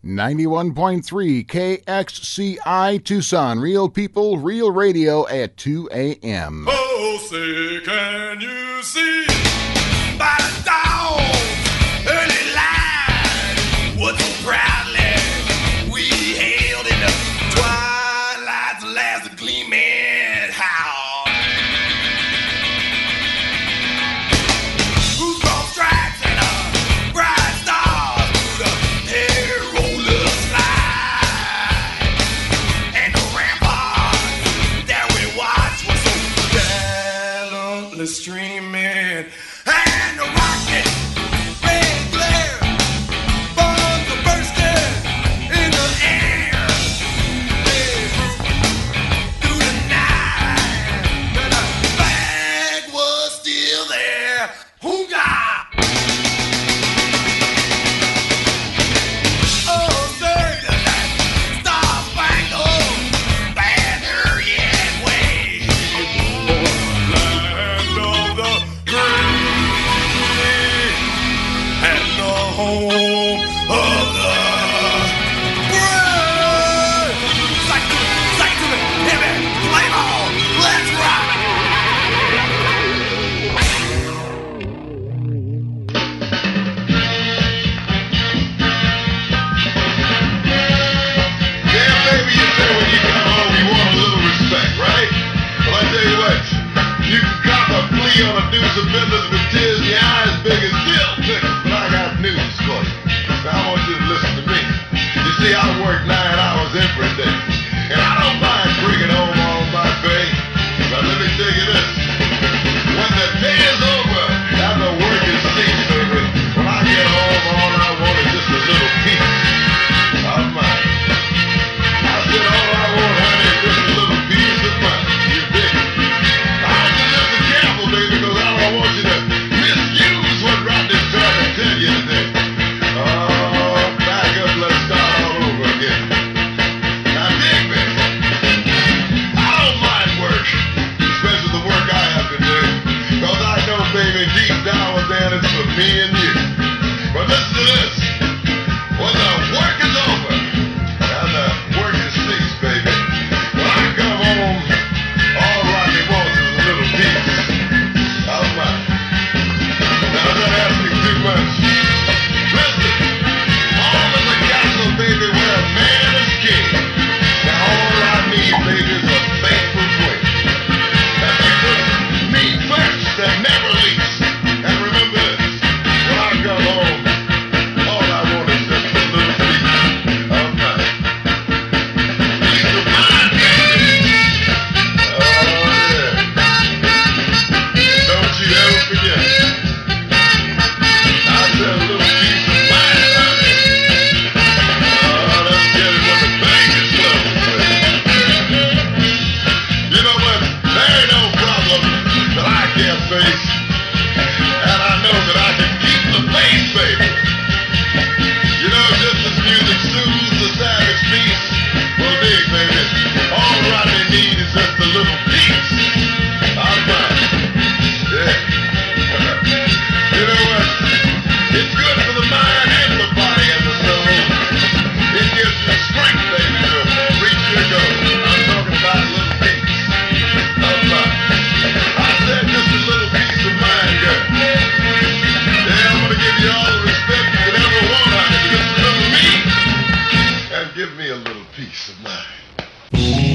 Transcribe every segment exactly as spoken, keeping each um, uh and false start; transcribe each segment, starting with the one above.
ninety-one point three K X C I Tucson. Real people, real radio at two a.m. Oh, say, can you see by the dawn's early light what so proudly we hailed in the twilight's last gleaming house? Who's gonna strike and a bright stars through the hair roller slide? And the ramparts that we watched was so gallantly streaming, and the rocket red glare bombs are bursting in the air. They through the night, and the flag was still there. Hoonga! Oh, say does that star-spangled banner yet wave? Land of the free and the home of the brave. Psych to me, psych to me, heavy, flame on, let's rock! Yeah, baby, you say when you come home you want a little respect, right? Well, I tell you what, you can cop a plea on a deuce of business with tears in your eyes big as dill pickles, but I got news for you. Now, I want you to listen to me. You see, I work nine hours every day, and I don't mind bringing home all my pay. But let me tell you this, when the day is over and the work is ceased, baby, when I get home, all I want is just a little piece of mine. I said, all I want, honey, is just a little piece of mine. You dig it? I want you to listen careful, baby, because I don't want you to misuse what Rodney's trying to tell you today. Oh, back up, let's start all over again. Now, dig me. I don't mind work, especially the work I have to do, because I know, baby, deep down within it's for me and you. But listen to this. When the work is over and the work is ceased, baby, when I come home, all Rocky wants is a little piece of mine. Now, I'm not asking too much. Listen, home is a castle, baby, where a man is king. Now, all I need, baby, is a faithful queen that keeps me first and never least. And remember this, when I come home, all I want is just a little piece of mine. Piece of mine, baby. Oh, yeah. Don't you ever forget. I said a little piece of mine, honey. Oh, let's get it when the bank is closed, baby. You know what? There ain't no problem that I can't face. And I know that I can keep the faith, baby. You know, just as music soothes the savage beast, well, dig, baby, all Rodney needs is just a little piece of mine. Yeah. You know what? It's good for the mind and the body and the soul. It gives you strength, baby, to reach your goal. I'm talking about a little piece of mine. I said just a little piece of mine, girl. Yeah, I'm gonna give you all the respect you could ever want, honey. Just a little me, and give me a little piece of mine.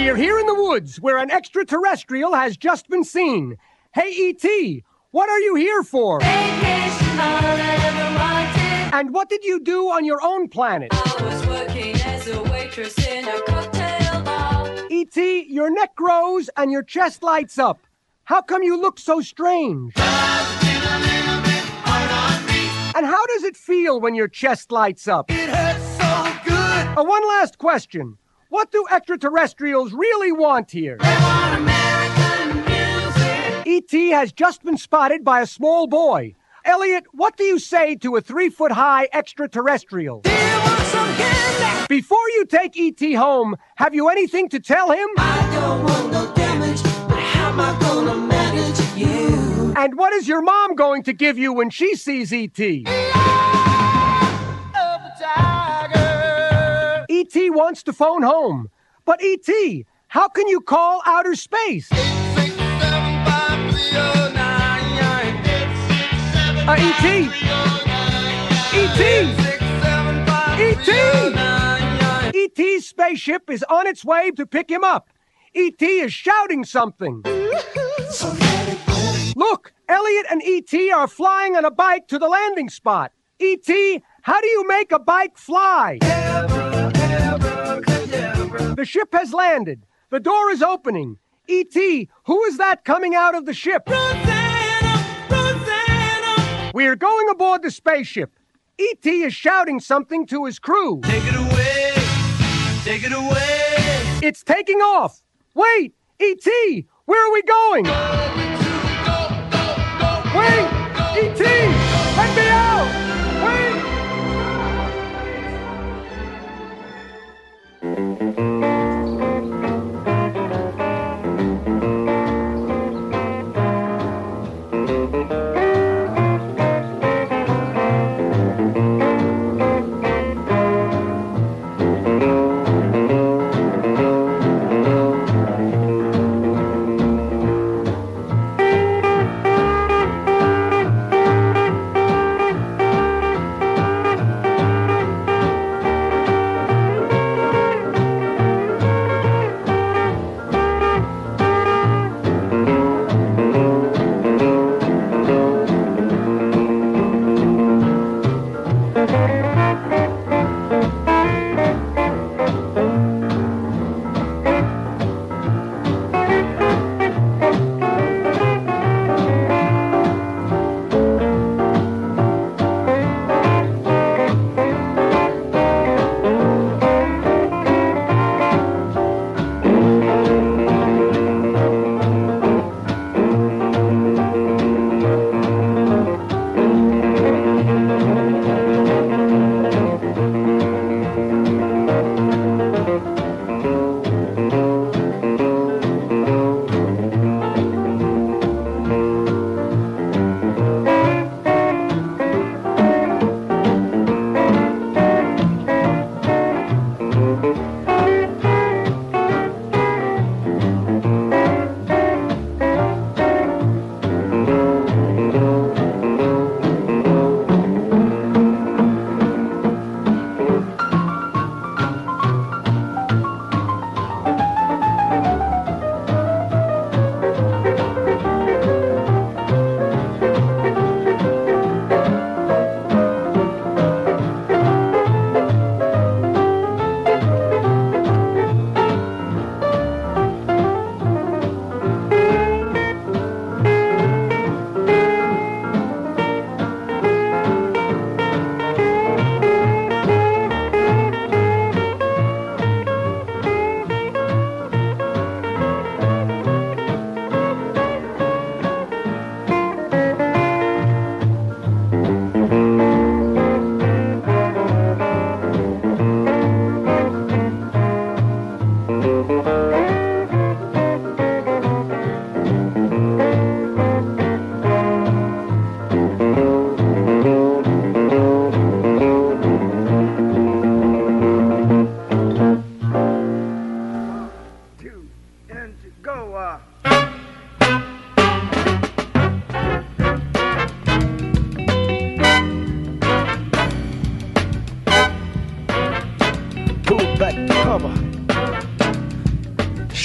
We're here in the woods where an extraterrestrial has just been seen. Hey, E T, what are you here for? Vacation, all I ever wanted. And what did you do on your own planet? I was working as a waitress in a cocktail bar. E T, your neck grows and your chest lights up. How come you look so strange? Just been a little bit hard on me. And how does it feel when your chest lights up? It hurts so good. Uh, one last question. What do extraterrestrials really want here? They want American music. E T has just been spotted by a small boy. Elliot, what do you say to a three-foot-high extraterrestrial? Do you want some candy? Before you take E T home, have you anything to tell him? I don't want no damage, but how am I gonna manage you? And what is your mom going to give you when she sees E T? E T wants to phone home. But E T, how can you call outer space? Uh, E T! E T! E T! E T's spaceship is on its way to pick him up. E T is shouting something. Look, Elliot and E T are flying on a bike to the landing spot. E T, how do you make a bike fly? The ship has landed. The door is opening. E T, who is that coming out of the ship? Rosanna, Rosanna. We're going aboard the spaceship. E T is shouting something to his crew. Take it away, take it away. It's taking off. Wait, E T, where are we going? Wait, E T, let me out. Wait.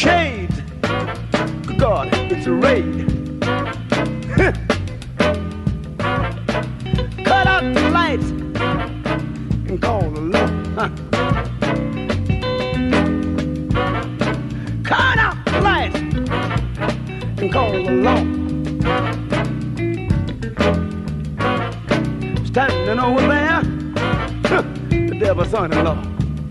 shades. Good God, it's a raid. Cut out the lights and call the law. Huh. Cut out the lights and call the law. Standing over there, huh, the devil's son-in-law.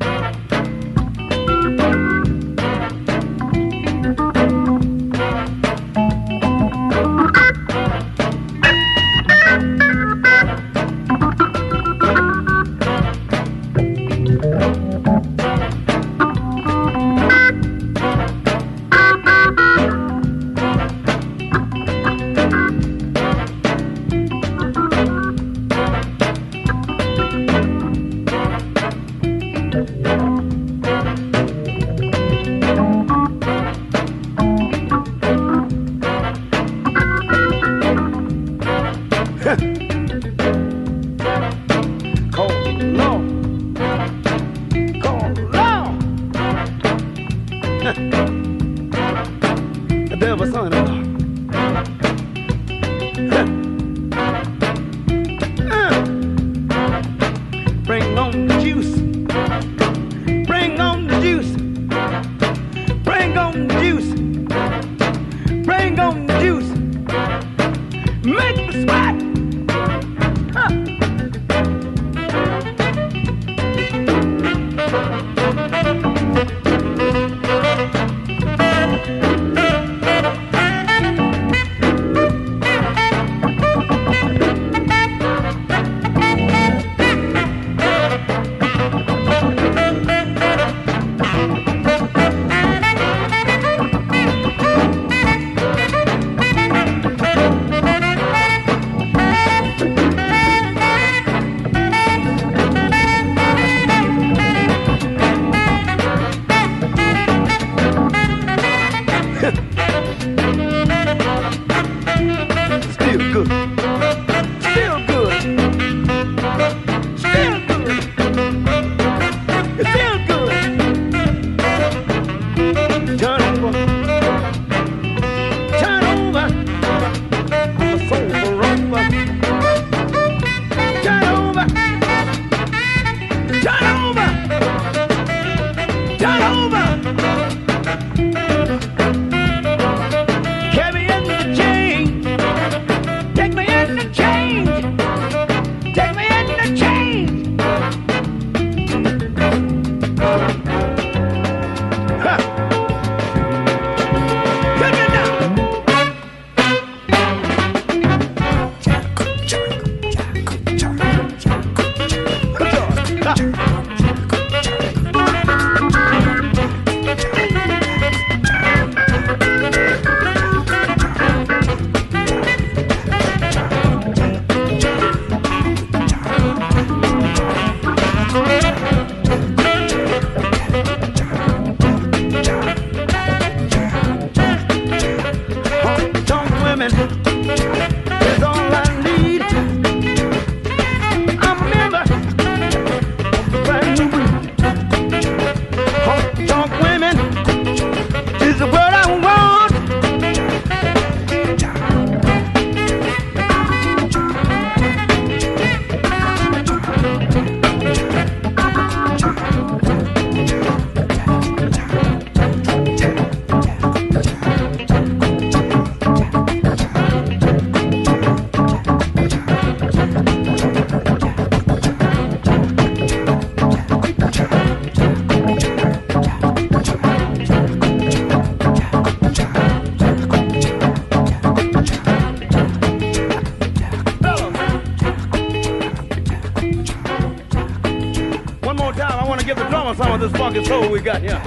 Some of this funky soul we got here.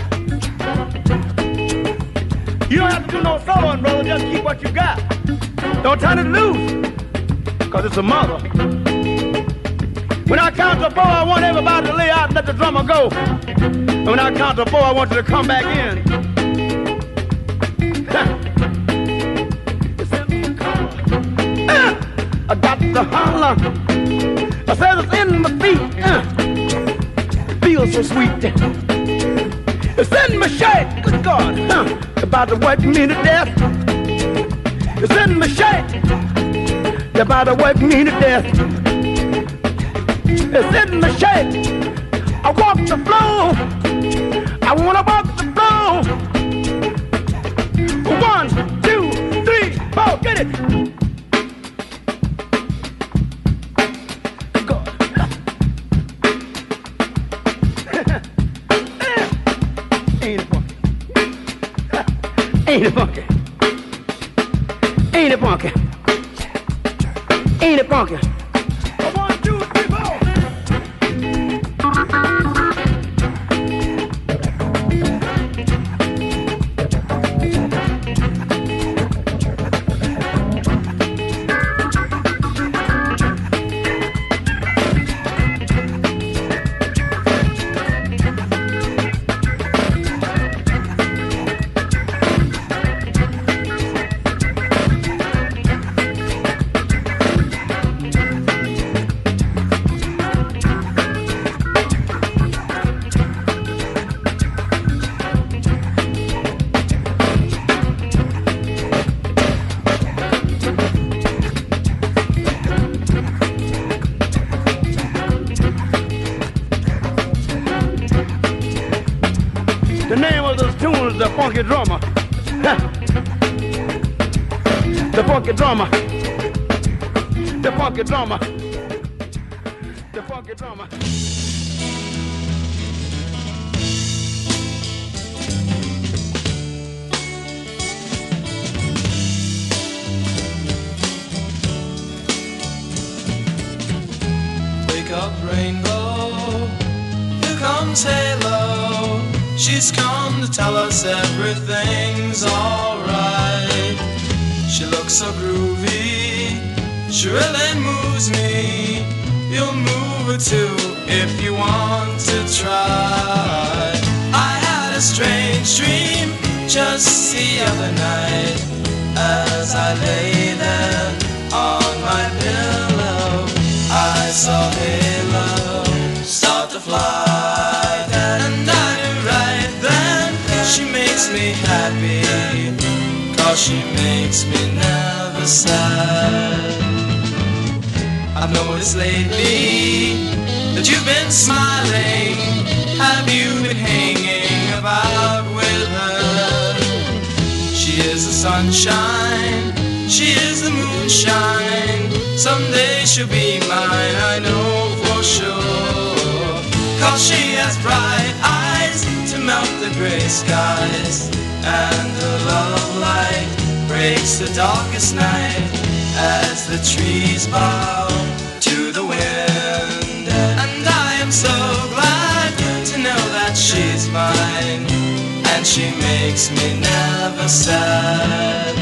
You don't have to do no soloing, brother. Just keep what you got. Don't turn it loose, because it's a mother. When I count to four, I want everybody to lay out and let the drummer go. And when I count to four, I want you to come back in. uh, I got to holler. I said it's in my feet. Uh, feels so sweet. It's in my shirt. Good God. Uh, about to work me to death. It's in my shape. They're about to work me to death. It's in my shape. I walk the floor. I wanna walk the floor. One, two, three, four, get it. Go. Ain't it funky? Ain't it funky? Ain't it funky? Ain't it funky? One, two, three, four. The funky drummer. The funky drummer. The funky drummer. The funky drummer. Wake up, rainbow. Here comes Halo. She's come to tell us everything's alright. She looks so groovy, she really moves me. You'll move her too if you want to try. I had a strange dream just the other night as I lay there on my pillow. I saw Halo start to fly, and I knew right then she makes me happy, cause she makes me never sad. I've noticed lately that you've been smiling. Have you been hanging about with her? She is the sunshine, she is the moonshine. Someday she'll be mine, I know for sure. Cause she has bright eyes to melt the gray skies, and her love light breaks the darkest night as the trees bow to the wind. And I am so glad to know that she's mine, and she makes me never sad.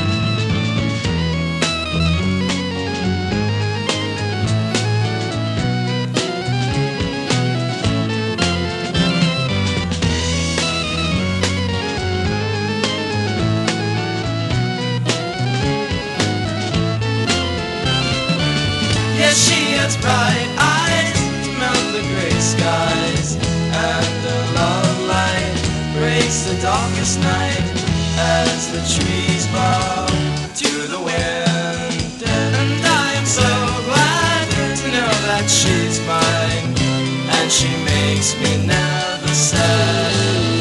She has bright eyes to melt the gray skies, and her love light breaks the darkest night as the trees bow to the wind. And I am so glad to know that she's mine, and she makes me never sad.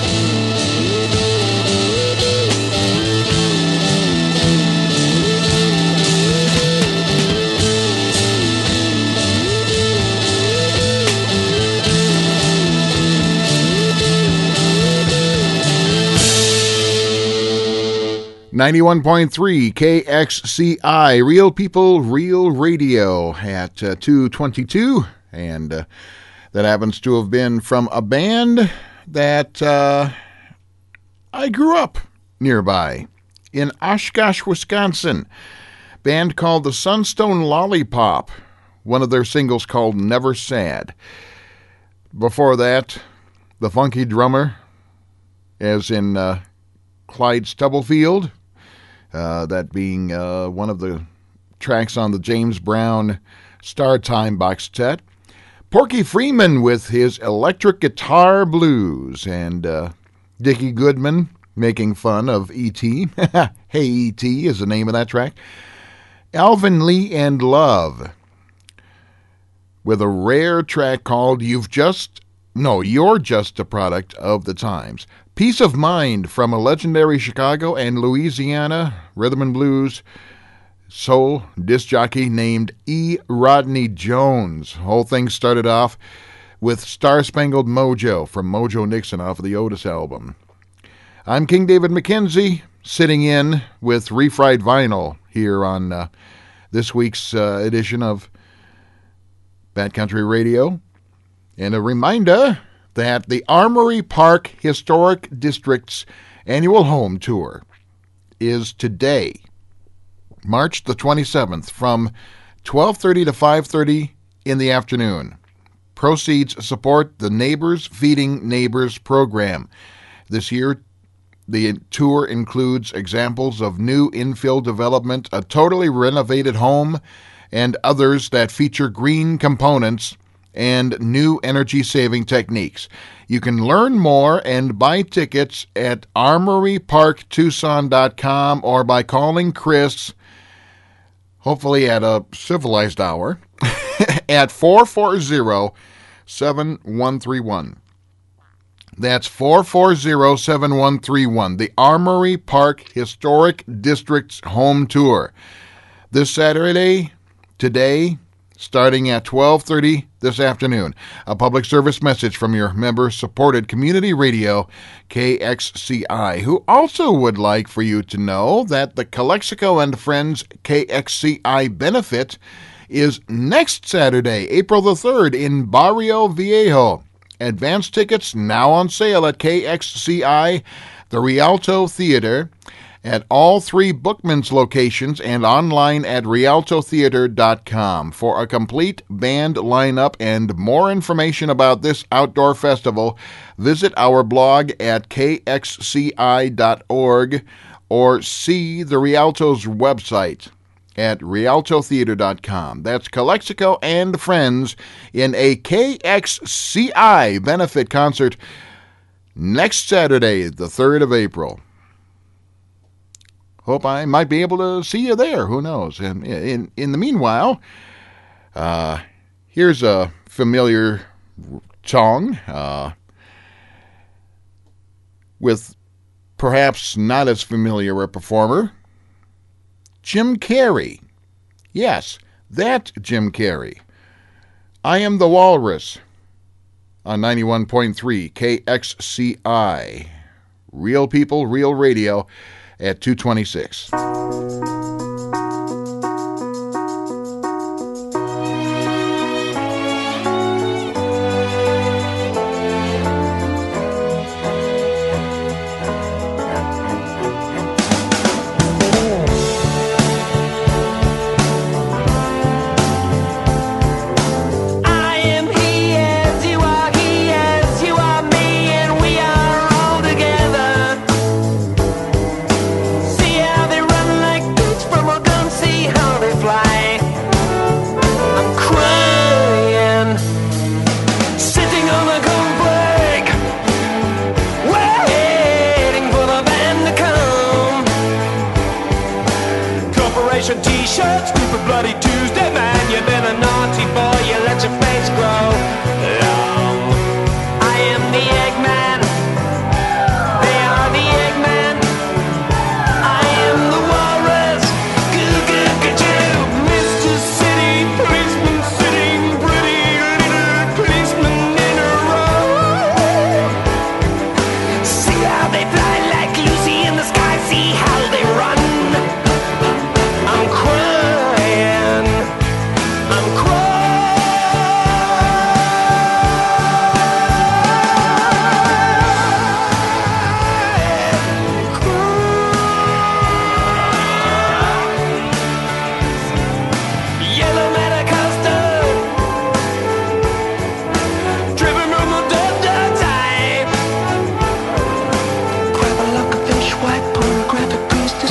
ninety-one point three K X C I, Real People, Real Radio at uh, two twenty-two, and uh, that happens to have been from a band that uh, I grew up nearby in Oshkosh, Wisconsin. Band called the Sunstone Lollipop, one of their singles called Never Sad. Before that, the Funky Drummer, as in uh, Clyde Stubblefield. Uh, that being uh, one of the tracks on the James Brown Star Time box set. Porky Freeman with his Electric Guitar Blues, and uh, Dickie Goodman making fun of E T Hey E T is the name of that track. Alvin Lee and Love with a rare track called You've Just, no, You're Just a Product of the Times. Peace of Mind from a legendary Chicago and Louisiana rhythm and blues soul disc jockey named E. Rodney Jones. Whole thing started off with Star Spangled Mojo from Mojo Nixon off of the Otis album. I'm King David McKenzie, sitting in with Refried Vinyl here on uh, this week's uh, edition of Bad Country Radio. And a reminder that the Armory Park Historic District's annual home tour is today, March the twenty-seventh, from twelve thirty to five thirty in the afternoon. Proceeds support the Neighbors Feeding Neighbors program. This year, the tour includes examples of new infill development, a totally renovated home, and others that feature green components and new energy-saving techniques. You can learn more and buy tickets at armory park tucson dot com or by calling Chris, hopefully at a civilized hour, at four four zero, seven one three one. That's four four zero, seven one three one, the Armory Park Historic District's home tour. This Saturday, today, starting at twelve thirty this afternoon. A public service message from your member-supported community radio, K X C I, who also would like for you to know that the Calexico and Friends K X C I benefit is next Saturday, April the third, in Barrio Viejo. Advance tickets now on sale at K X C I, the Rialto Theater, at all three Bookman's locations and online at rialto theater dot com. For a complete band lineup and more information about this outdoor festival, visit our blog at k x c i dot org or see the Rialto's website at rialto theater dot com. That's Calexico and Friends in a K X C I benefit concert next Saturday, the third of April. Hope I might be able to see you there. Who knows? And in in the meanwhile, uh, here's a familiar song uh, with perhaps not as familiar a performer, Jim Carrey. Yes, that Jim Carrey. I Am the Walrus on ninety-one point three K X C I. Real people, real radio. At two twenty-six. T-shirt, stupid bloody Tuesday, man. You've been a naughty boy, you let your face grow long. I am the Eggman, they are the Eggman. I am the Walrus, goo goo goo goo. Mister City Policeman sitting pretty little policeman in a row. See how they fly like Lucy in the sky, see how they run. I'm crying, I'm crying. Yellow matter custard, driven from the dirt, dirt type. Grab a look of fish, white pornographic priestess,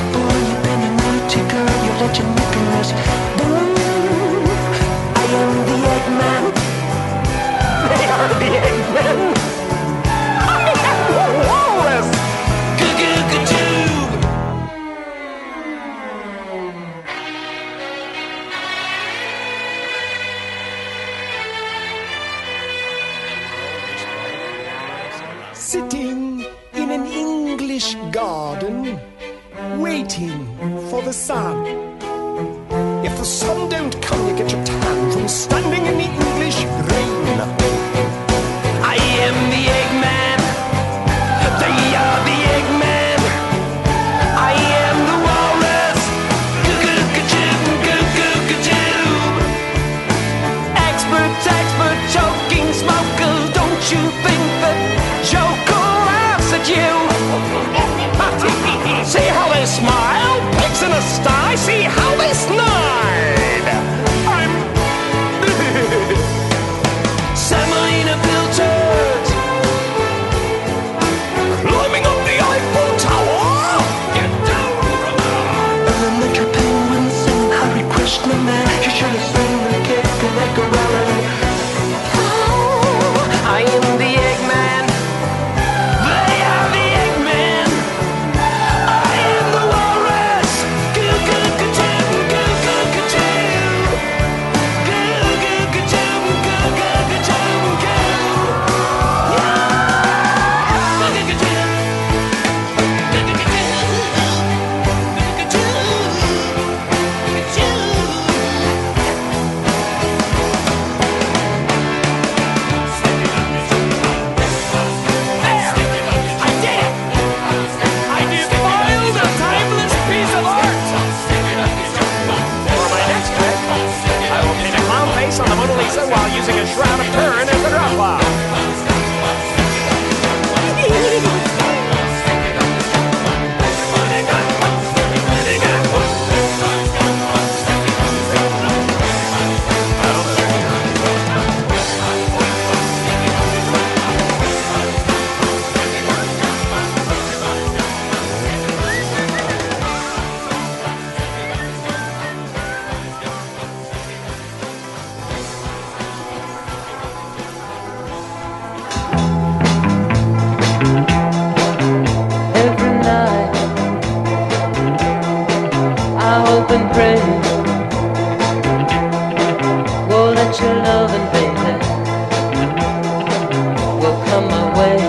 English garden, waiting for the sun. If the sun don't come, you get your tan from standing in the English rain. I am the Eggman. They are the Eggman. I am the walrus. Goo-goo-ga-joo, goo-goo-ga-joo. Experts, expert choking smokers. Don't you think that Joker laughs at you? See how they smile? Pigs in a sty. See how they snide. I'm Semolina filtered, climbing up the Eiffel Tower. Get down from there. Elementary penguins singing Hare Krishna, man. You should have seen the kid connect around. Oh, I am the Eggman. They are the Eggman. I am the walrus. Goo goo ga-joo, goo goo ga-joo. Goo goo ga-joo, goo goo ga-joo, goo. Yeah. Goo goo ga-joo. Goo goo ga-joo. Goo goo ga-joo. There! I did it! I defiled a timeless piece of art! For my next trick, I will paint a clown face on the Mona Lisa while using a shroud of Turin as the drop cloud. Every night I hope and pray, oh, that your loving baby will come my way.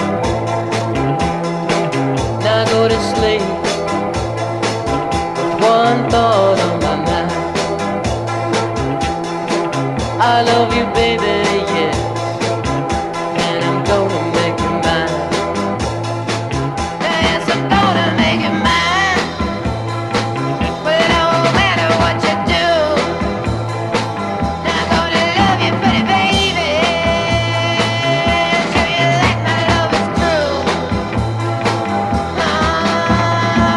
Now I go to sleep with one thought on my mind. I love you, baby, yes, and I'm gonna make you mine. Yes, I'm gonna make it mine. But it don't matter what you do. I'm gonna love you, pretty baby. Show you that my love is true. Ah,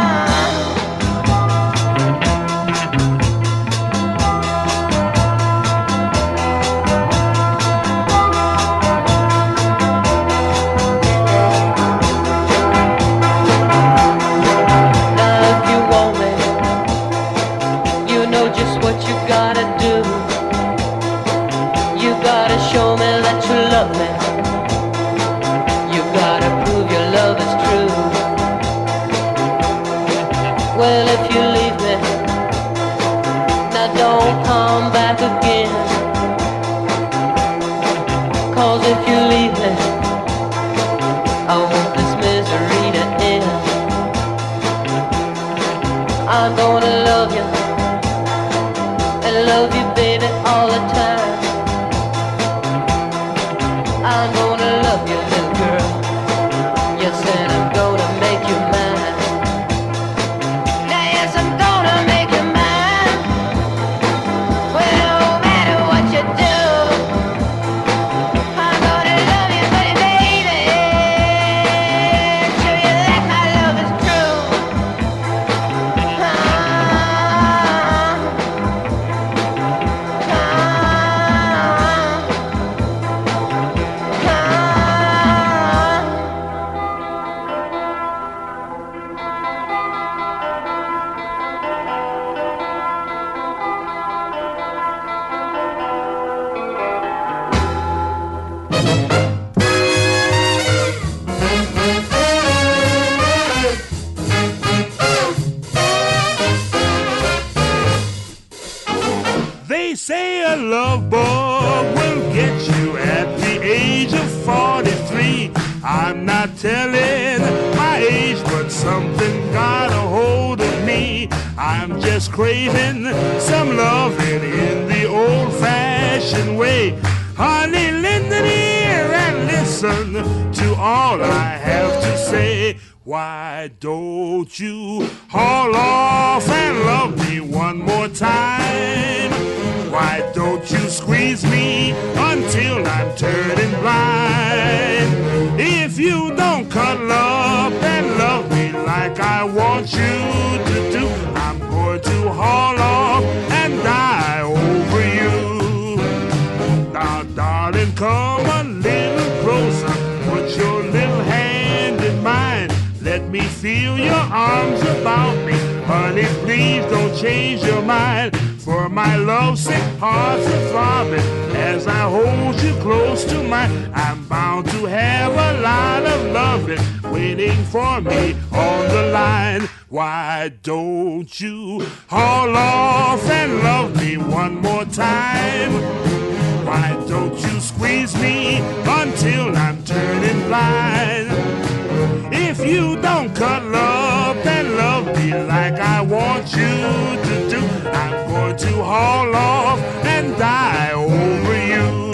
just craving some loving in the old-fashioned way. Honey, lend an ear and listen to all I have to say. Why don't you haul off and love me one more time? Why don't you squeeze me until I'm turning blind? If you don't cuddle up and love me like I want you to do, I'm going to haul off and die over you. Now, darling, come a little closer, put your little hand in mine. Let me feel your arms about me. Honey, please don't change your mind. For my lovesick heart's a throbbing as I hold you close to mine. I'm bound to have a lot of loving waiting for me on the line. Why don't you haul off and love me one more time? Why don't you squeeze me until I'm turning blind? If you don't cuddle up and love me like I want you to do, I'm going to haul off and die over you.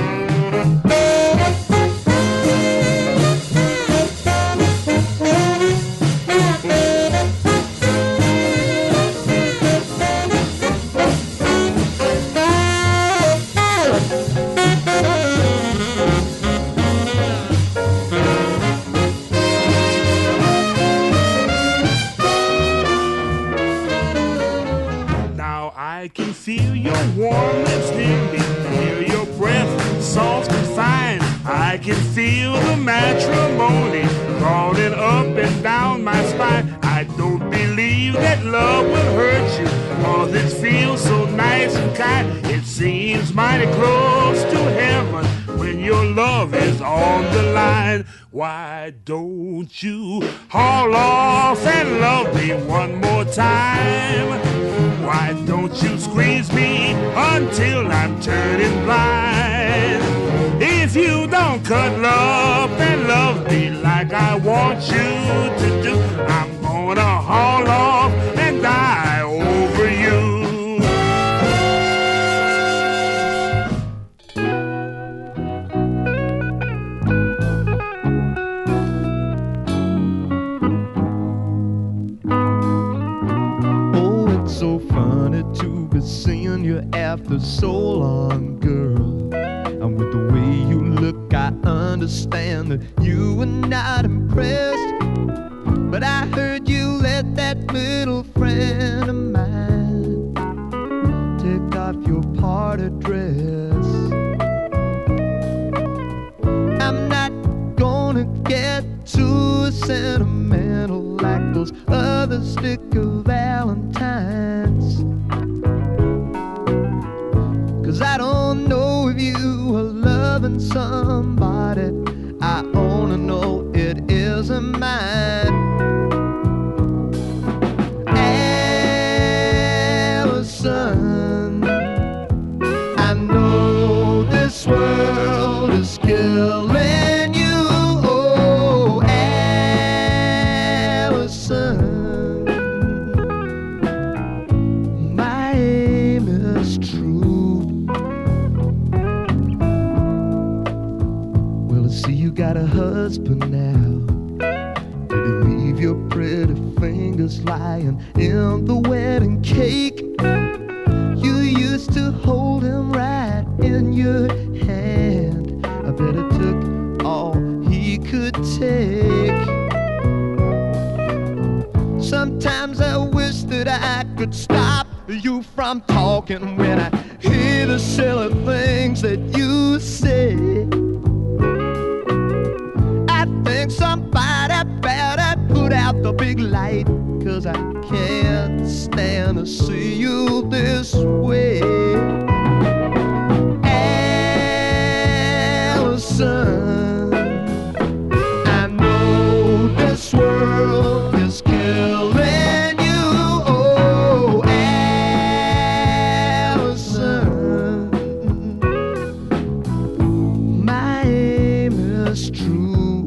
I can feel your warm lips near me, hear your breath soft and fine. I can feel the matrimony crawling up and down my spine. I don't believe that love will hurt you, cause it feels so nice and kind. It seems mighty close to heaven when your love is on the line. Why don't you haul off and love me one more time? Why don't you squeeze me until I'm turning blind? If you don't cuddle up and love me like I want you to do, I'm gonna haul off and die over you. So funny to be seeing you after so long, girl. And with the way you look, I understand that you were not impressed. But I heard you let that little friend of mine take off your party dress. I'm not gonna get too sentimental like those other sticker Valentines, 'cause I don't know if you are loving somebody. I only know it isn't mine. Allison, I know this world is killing you. Oh, Allison, my aim is true. Well, I see you got a husband now. Did he leave your pretty fingers lying in the wedding cake? You used to hold him right in your hand. I bet it took all he could take. Sometimes I wish that I could stop you from talking when I hear the silly things that you say. I think somebody better put out the big light, 'cause I can't stand to see you this way. Allison, I know this world is killing you. Oh, Allison, my aim is true.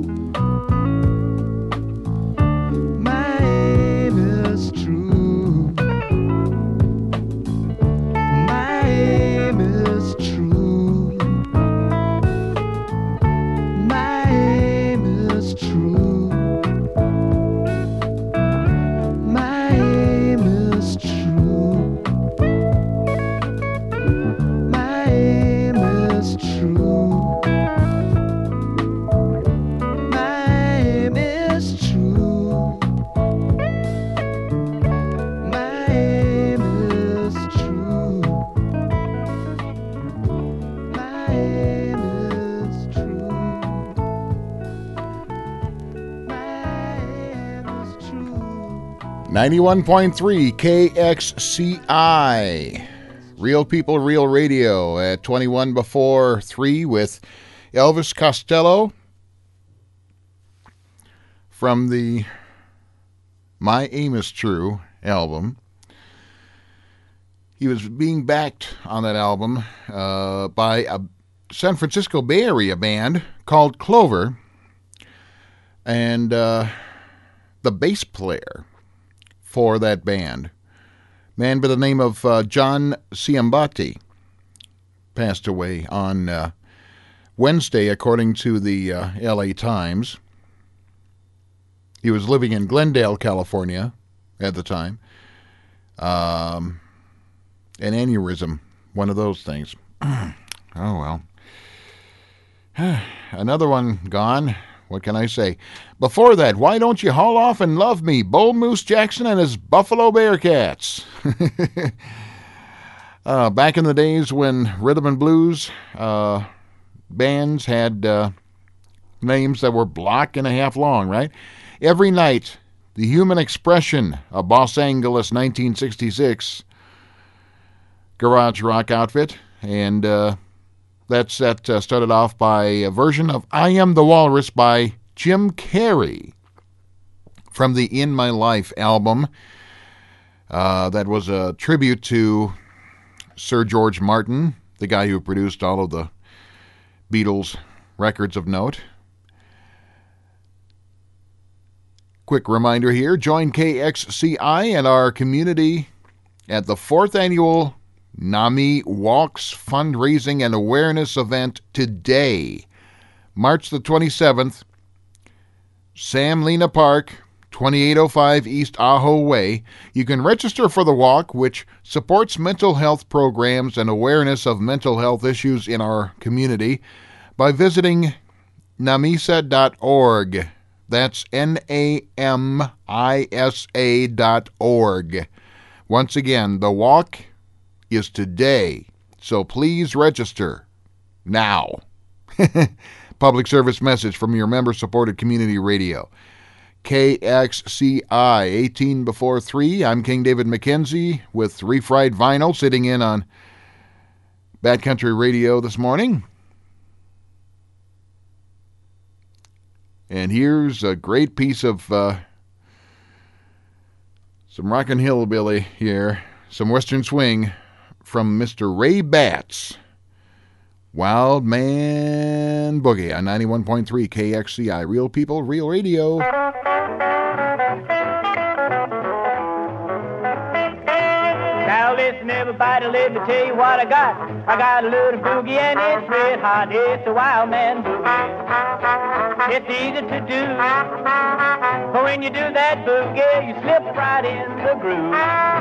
My aim is true. ninety-one point three K X C I. Real People, Real Radio at twenty-one before three with Elvis Costello from the My Aim Is True album. He was being backed on that album uh, by a San Francisco Bay Area band called Clover, and uh, the bass player for that band, man by the name of uh, John Ciambatti, passed away on uh, Wednesday, according to the uh, L A Times. He was living in Glendale, California at the time. Um, an aneurysm, one of those things. Oh, well. Another one gone. What can I say? Before that, Why Don't You Haul Off and Love Me? Bull Moose Jackson and his Buffalo Bearcats. uh, back in the days when rhythm and blues uh, bands had uh, names that were block and a half long, right? Every Night, The Human Expression, a Los Angeles nineteen sixty-six garage rock outfit, and uh, that set uh, started off by a version of I Am the Walrus by Jim Carrey from the In My Life album. Uh, that was a tribute to Sir George Martin, the guy who produced all of the Beatles records of note. Quick reminder here, join K X C I and our community at the fourth annual NAMI Walks Fundraising and Awareness Event today, March the twenty-seventh, Sam Lena Park, twenty-eight oh five East Ajo Way. You can register for the walk, which supports mental health programs and awareness of mental health issues in our community, by visiting namisa dot org. That's N A M I S A dot org. Once again, the walk is today, so please register now. Public service message from your member-supported community radio. K X C I, eighteen before three. I'm King David McKenzie with Refried Vinyl, sitting in on Bad Country Radio this morning. And here's a great piece of uh, some rockin' hillbilly here, some western swing from Mister Ray Batts. Wild Man Boogie on ninety-one point three K X C I. Real People, Real Radio. Now listen everybody, let me tell you what I got. I got a little boogie and it's red hot. It's a Wild Man Boogie. It's easy to do. But when you do that boogie, you slip right in the groove.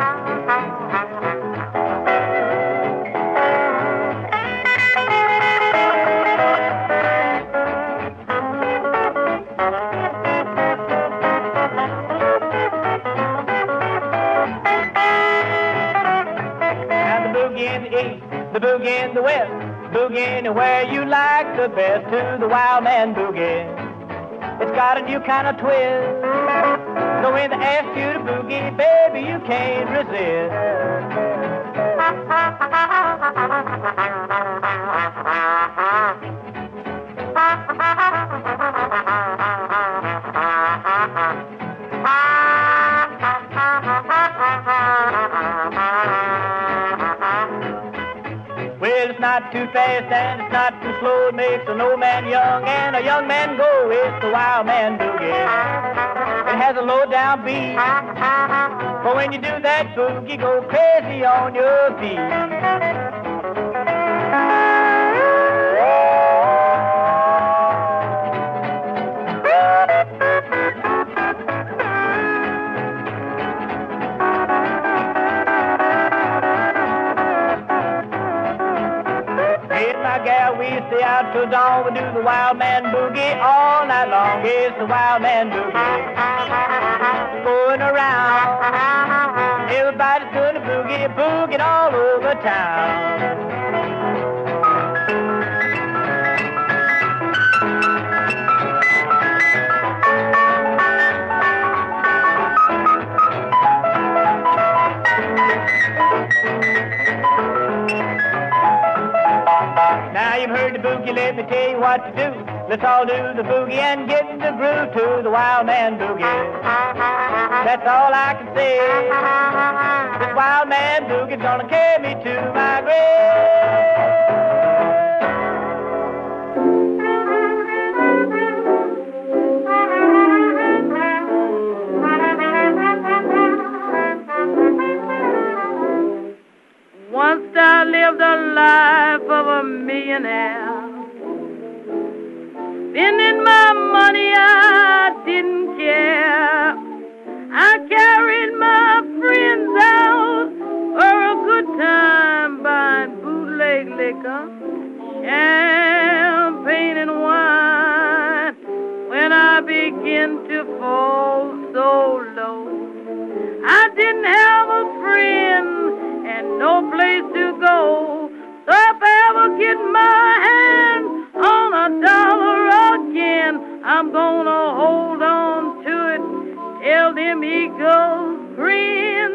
The boogie in the west, boogie anywhere you like the best, to the Wild Man Boogie. It's got a new kind of twist. So when they ask you to boogie, baby, you can't resist. Not too fast and it's not too slow. It makes an old man young and a young man go. It's the Wild Man Boogie. It has a low down beat, but when you do that boogie, go crazy on your feet. We stay out till dawn, we do the Wild Man Boogie all night long. It's the Wild Man Boogie. Going around, everybody's doing the boogie, boogieing all over town. tell you what to do. Let's all do the boogie and get the groove to the wild man boogie. That's all I can say. This wild man boogie's gonna carry me to my grave. Once I lived a life of a millionaire, spending my money I didn't care. I carried my friends out for a good time, buying bootleg liquor, champagne and wine. When I began to fall so low, I didn't have a friend and no place to go. So if I ever get my hands on a dollar again, I'm gonna hold on to it till them eagles grin.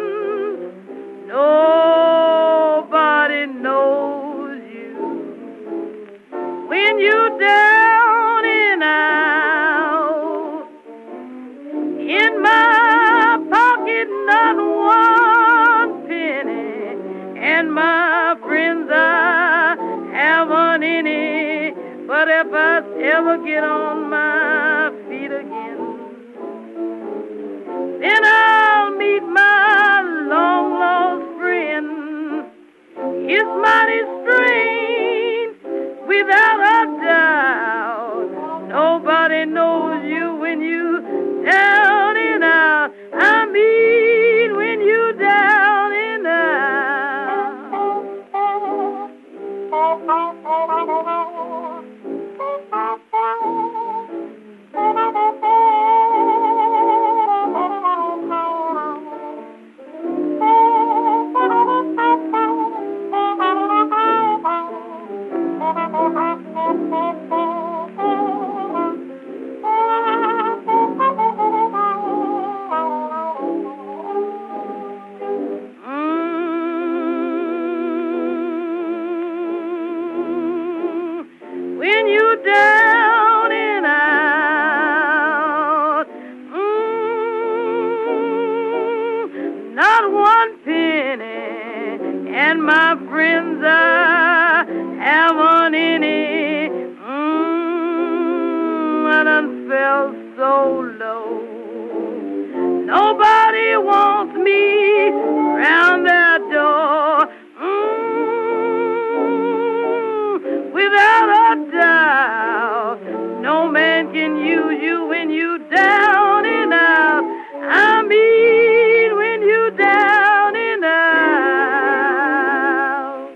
Nobody knows you when you're down and out. In my pocket, not one penny, and my friends I haven't any. But if I ever get on my feet again, then I'll meet my long lost friend. It's mighty strange, without a doubt. Nobody knows you when you down and out. I mean when you down and when you down and out, mm, not one penny, and my friends I haven't any. Mm, I done felt so low. Nobody wants me round their door. Without a doubt, no man can use you when you down and out. I mean when you down and out.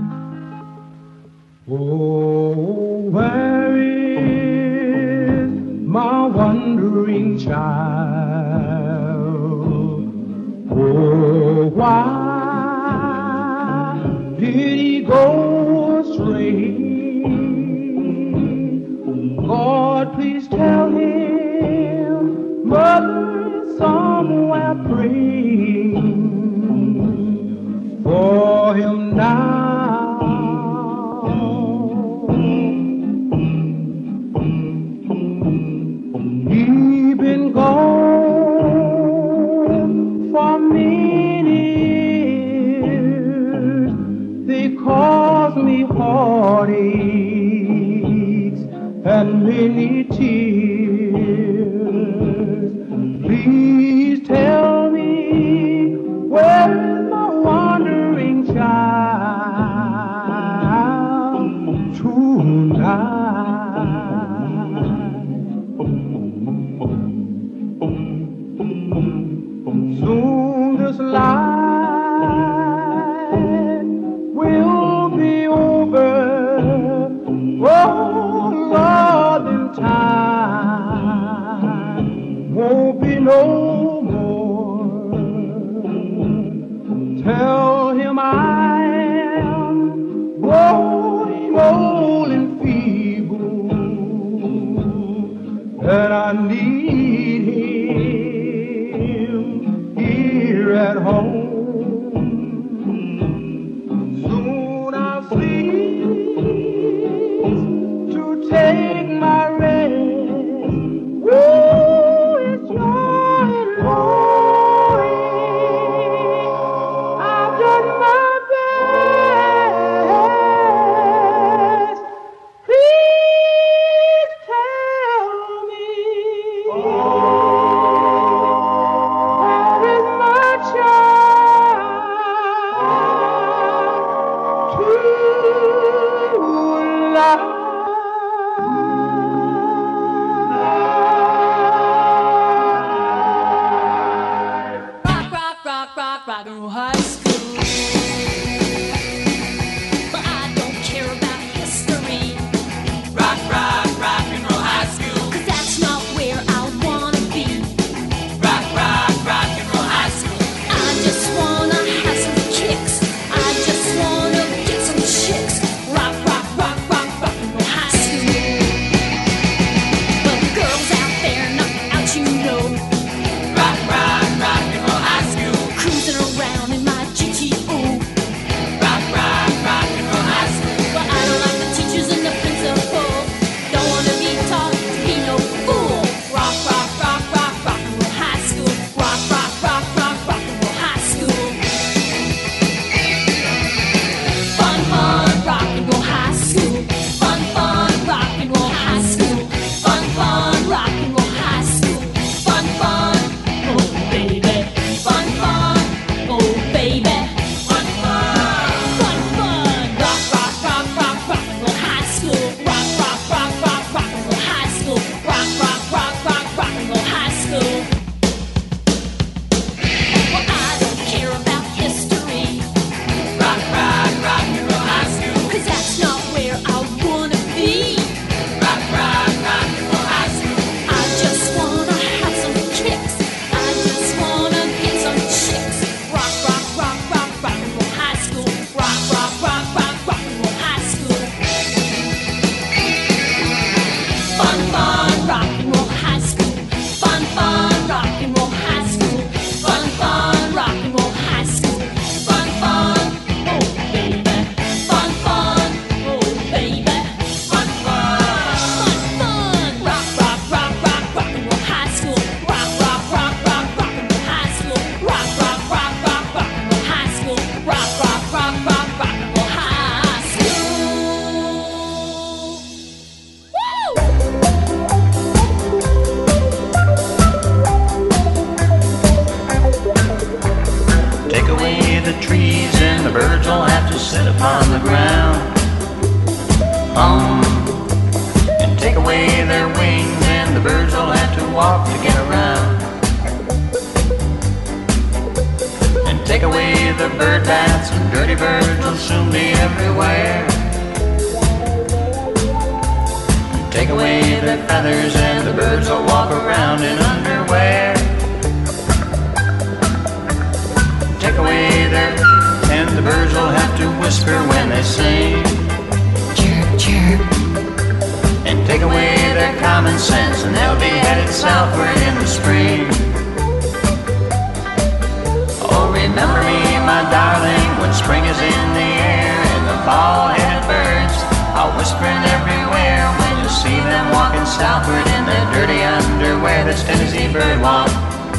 Oh, where is my wandering child? Oh, why did he go astray? Lord, please tell him Mother is somewhere praying for him now. He's been gone for many years. They caused me heartache and many tears. Please tell me, where is my wandering child tonight? Soon this life will be over. Oh, Lord, in time won't be no more. Tell him I am growing old and feeble, and I need him here at home. Soon I'll cease to rock and roll high school. But I don't care about history. Rock, rock, rock and roll high school. 'Cause that's not where I wanna be. Rock, rock, rock and roll high school. I just wanna have some kicks. I just wanna get some chicks. Rock, rock, rock, rock, rock and roll high school. But the girls out there knock out, you know. Rock, rock, rock and roll high school. Cruising around in my G T O. Rock, rock, rock and roll high school. But I don't like the teachers and the principal. Don't wanna be taught to be no fool. Rock, rock, rock, rock, rock and roll high school. Rock, rock, rock, rock, rock and roll high school. Fun, fun, rock and roll high school. Fun, fun, rock and roll high school. Fun, fun, rock and roll high school. Fun, fun, oh baby. Fun, fun, oh baby. Fun, fun, fun, fun. Rock, rock, rock, rock, rock and roll high school. Rock, rock, rock, rock, rock and roll high school. Rock, rock, rock, rock, rock and roll high school. Well, I don't care about history. Rock, rock, rock and roll high school. 'Cause that's not where I wanna be. Rock, rock, rock and roll high school. I just wanna have some kicks. I just wanna get some chicks. Rock, rock, rock, rock, rock and roll high school. Rock, rock, rock, rock, rock and roll high school. Fun, fun, rock and roll high school. Fun, fun, rock and roll high school. Fun, fun, rock and roll high school. Fun, fun, oh baby. Fun, fun, oh baby. Fun, fun, fun, fun. Rock, rock, rock, rock, rock and roll high school. Rock, rock, rock, rock, rock and roll high school. Rock, rock, rock, rock, rock and roll high school. Rock, rock, rock, rock, rock and roll high school. Take away the trees and the birds will have to sit upon the ground. Um, and take away their wings and the birds will have to walk to get around. And take away the bird baths and dirty birds will soon be everywhere. And take away their feathers and the birds will walk around in underwear. Take away their, and the birds will have to whisper when they sing. Chirp, chirp. And take away their common sense, and they'll be headed southward in the spring. Oh, remember me, my darling, when spring is in the air and the bald-headed birds are whispering everywhere. When you see them walking southward in their dirty underwear, that's Tennessee bird walk.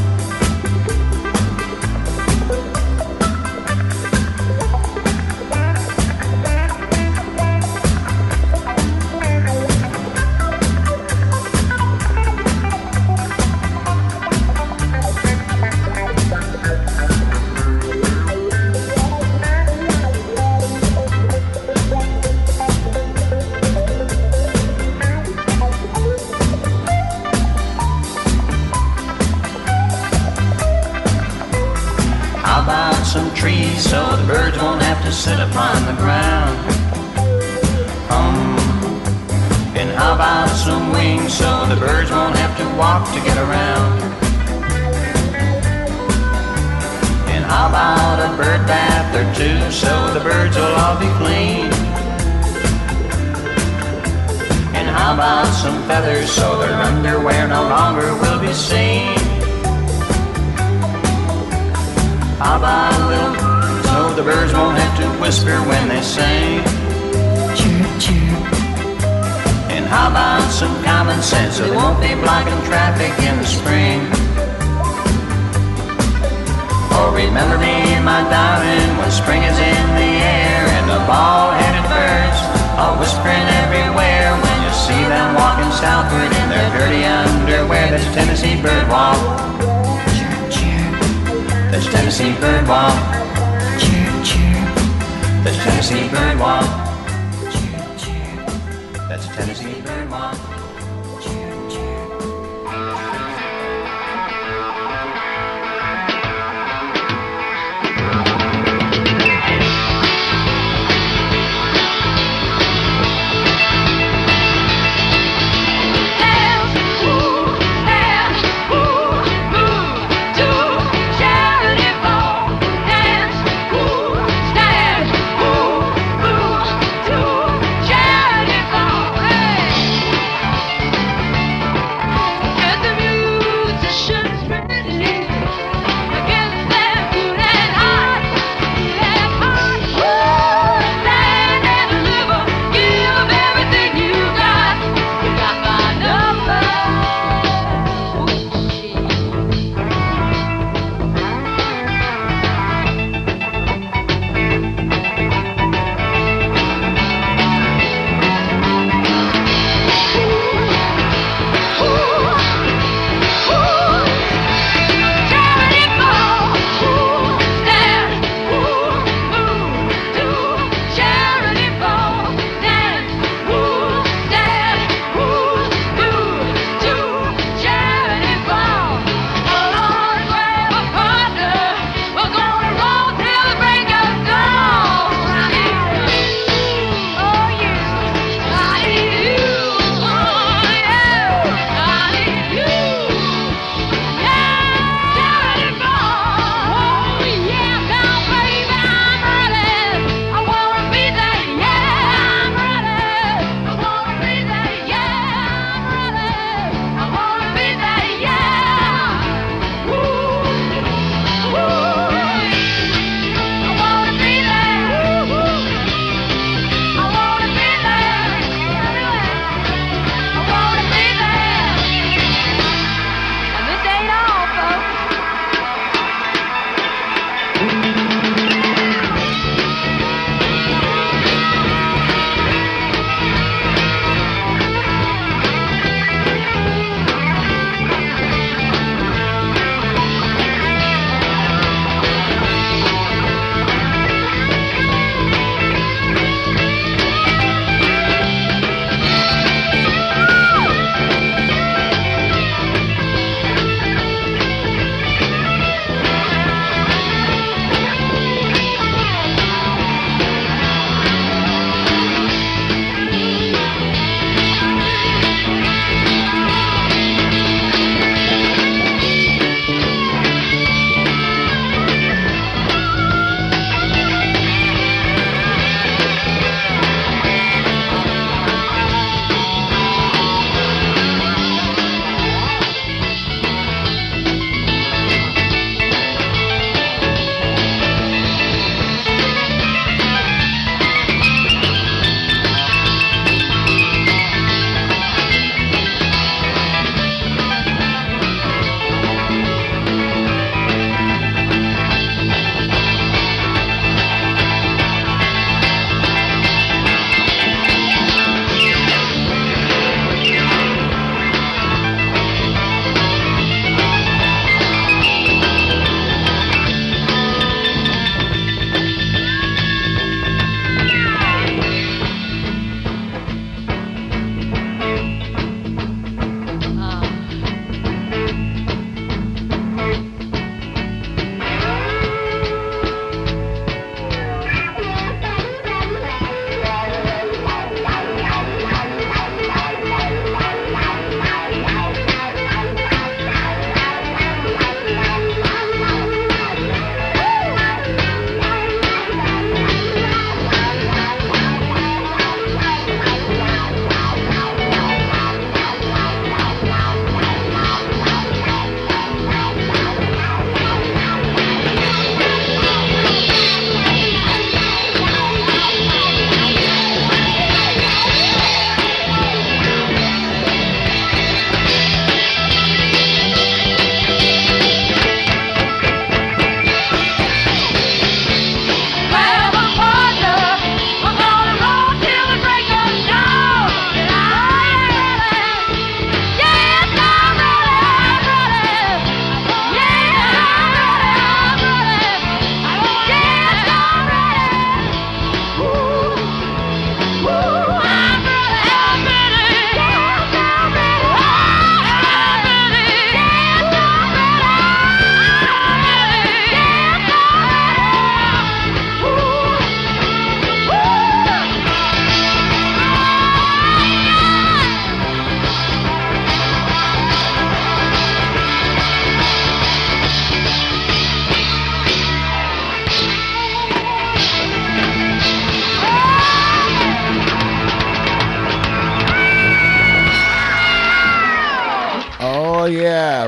How about some trees so the birds won't have to sit upon the ground? Um, and how about some wings so the birds won't have to walk to get around? And how about a bird bath or two so the birds will all be clean? And how about some feathers so their underwear no longer will be seen? How about a little, so the birds won't have to whisper when they sing? Chirp, chirp. And how about some common sense so they won't be blocking traffic in the spring? Oh, remember me, my darling, when spring is in the air and the bald-headed birds are whispering everywhere. When you see them walking southward in their dirty underwear, that's Tennessee bird walk. That's Tennessee bird walk. Chirp, chirp. That's Tennessee bird walk. Chirp, chirp. That's Tennessee bird walk. Chirp, chirp.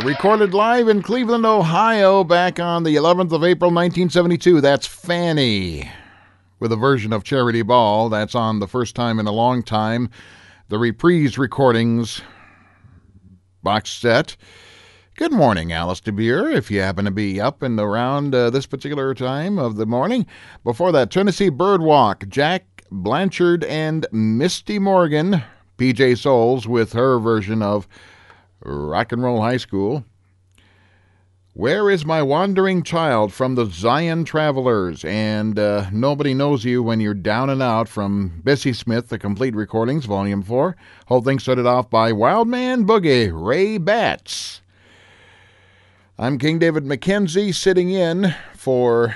recorded live in Cleveland, Ohio, back on the eleventh of April, nineteen seventy-two. That's Fanny, with a version of Charity Ball. That's on the first time in a long time, the Reprise Recordings box set. Good morning, Alice DeBeer, if you happen to be up and around uh, this particular time of the morning. Before that, Tennessee Birdwalk, Jack Blanchard and Misty Morgan, P J Souls with her version of Rock and Roll High School. Where is My Wandering Child from the Zion Travelers, and uh, Nobody Knows You When You're Down and Out from Bessie Smith, The Complete Recordings, Volume four. Whole thing started off by Wildman Boogie, Ray Batts. I'm King David McKenzie, sitting in for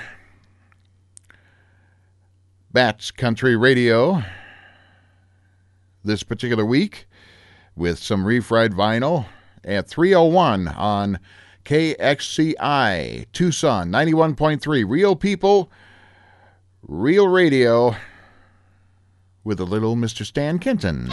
Batts Country Radio this particular week with some refried vinyl at three oh one on K X C I, Tucson, ninety-one point three. Real people, real radio, with a little Mister Stan Kenton.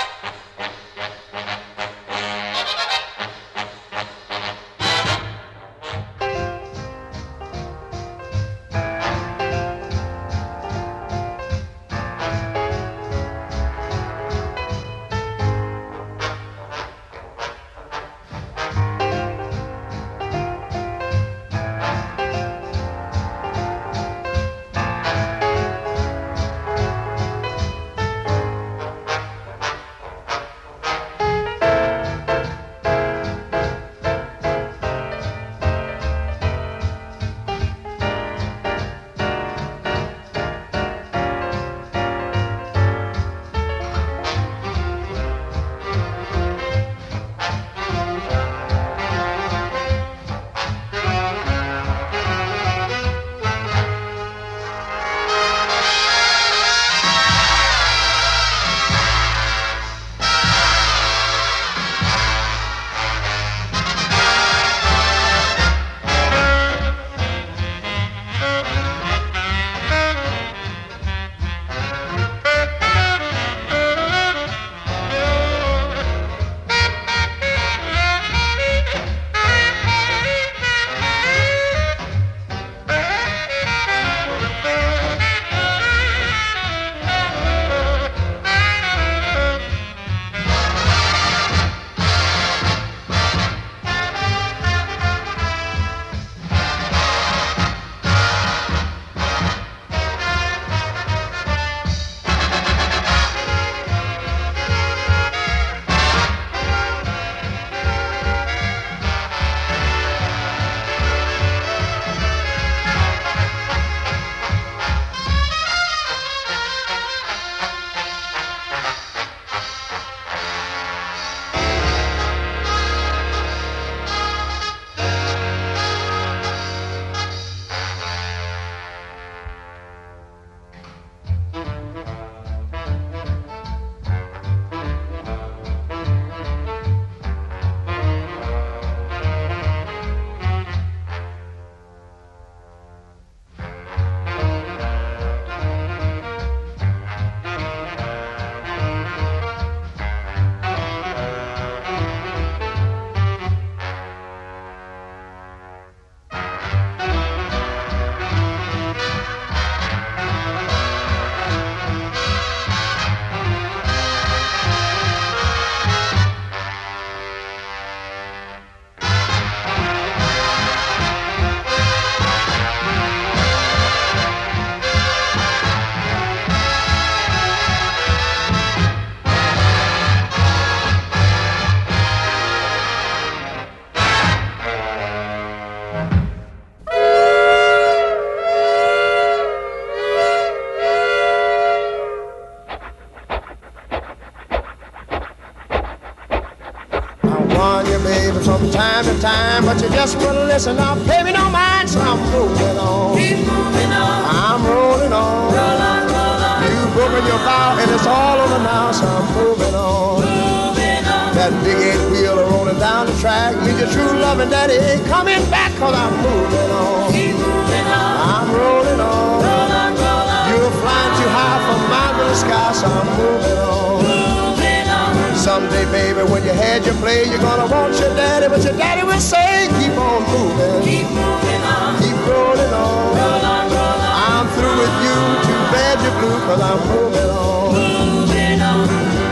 Time to time, but you just wouldn't listen up. Pay me no mind, so I'm moving on. Keep moving on. I'm rolling on. Roll on, roll on. You broken your vow, and it's all over now, so I'm moving on. Moving on. That big eight wheel rolling down the track. Need your true love and daddy ain't coming back, cause I'm moving on. Keep moving on. I'm rolling on. Roll on, roll on. You're flying too high from my little sky, so I'm moving on. Moving on. Someday, baby, when you had your play, you're gonna want your daddy, but your daddy will say, keep on moving. Keep moving on. Keep rolling on. Roll on, roll on. I'm through with you, too bad you're blue, cause I'm moving on. Moving on.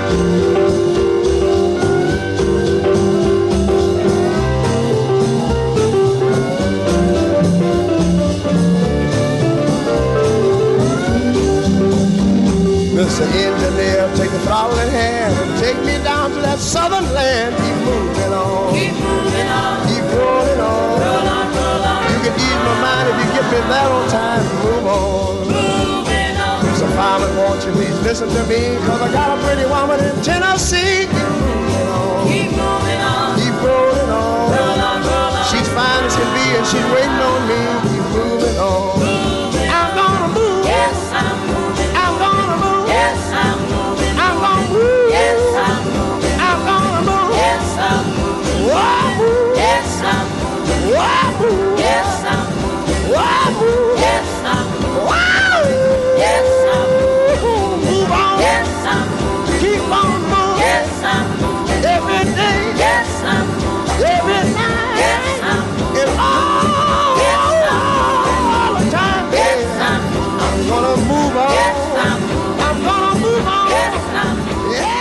Mister Engineer, take the throttle in hand and take me down to that southern land. Keep moving on. Keep moving on. Keep rolling on. Roll on, roll on. You can ease my mind if you get me there on time. Move on. Moving on. Mister Fireman, won't you please listen to me? Cause I got a pretty woman in Tennessee. Keep moving on. Keep moving on. Keep rolling on. Roll on, roll on. She's fine as can be and she's waiting on me. Keep moving on. Moving I'm gonna move. Yes, I'm moving. I'm gonna move. Yes, I'm moving. I'm gonna move. Yes, I'm moving. I'm gonna move. Yes, I'm moving. Whoa, move. Yes, I'm moving. Whoa, move. Yes, I'm moving. Whoa, move. Yes, I'm moving. Wow. Yes, I'm moving. Move on. Yes, I'm moving. Keep on moving. Yes, I'm moving. Every day. Yes, I'm moving. Every night. Yes, I'm moving. And all, yes, I'm moving. All the time. Yes, I'm moving. I'm gonna move on. Yes, I'm moving. I'm gonna move on. Yes, I'm moving. Yeah.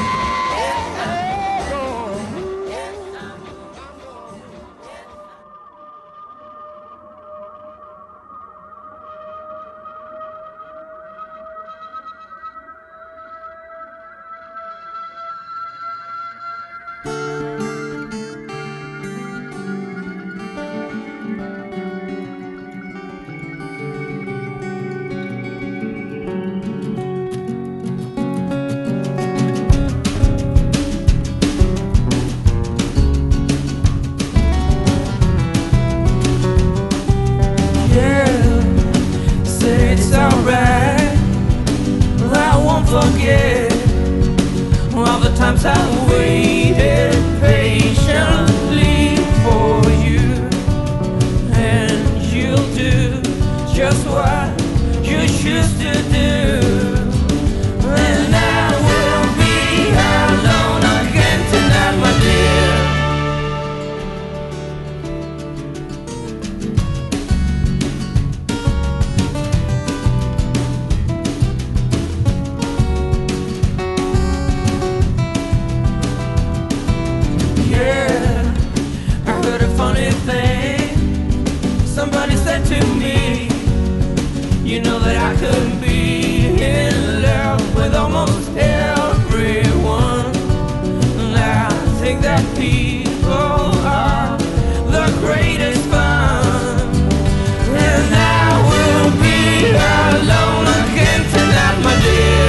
Forget all the times I waited patiently for you, and you'll do just what you choose to do, and I will be alone again tonight, my dear. To me, you know that I could be in love with almost everyone. I think that people are the greatest fun, and I will be alone again tonight, my dear.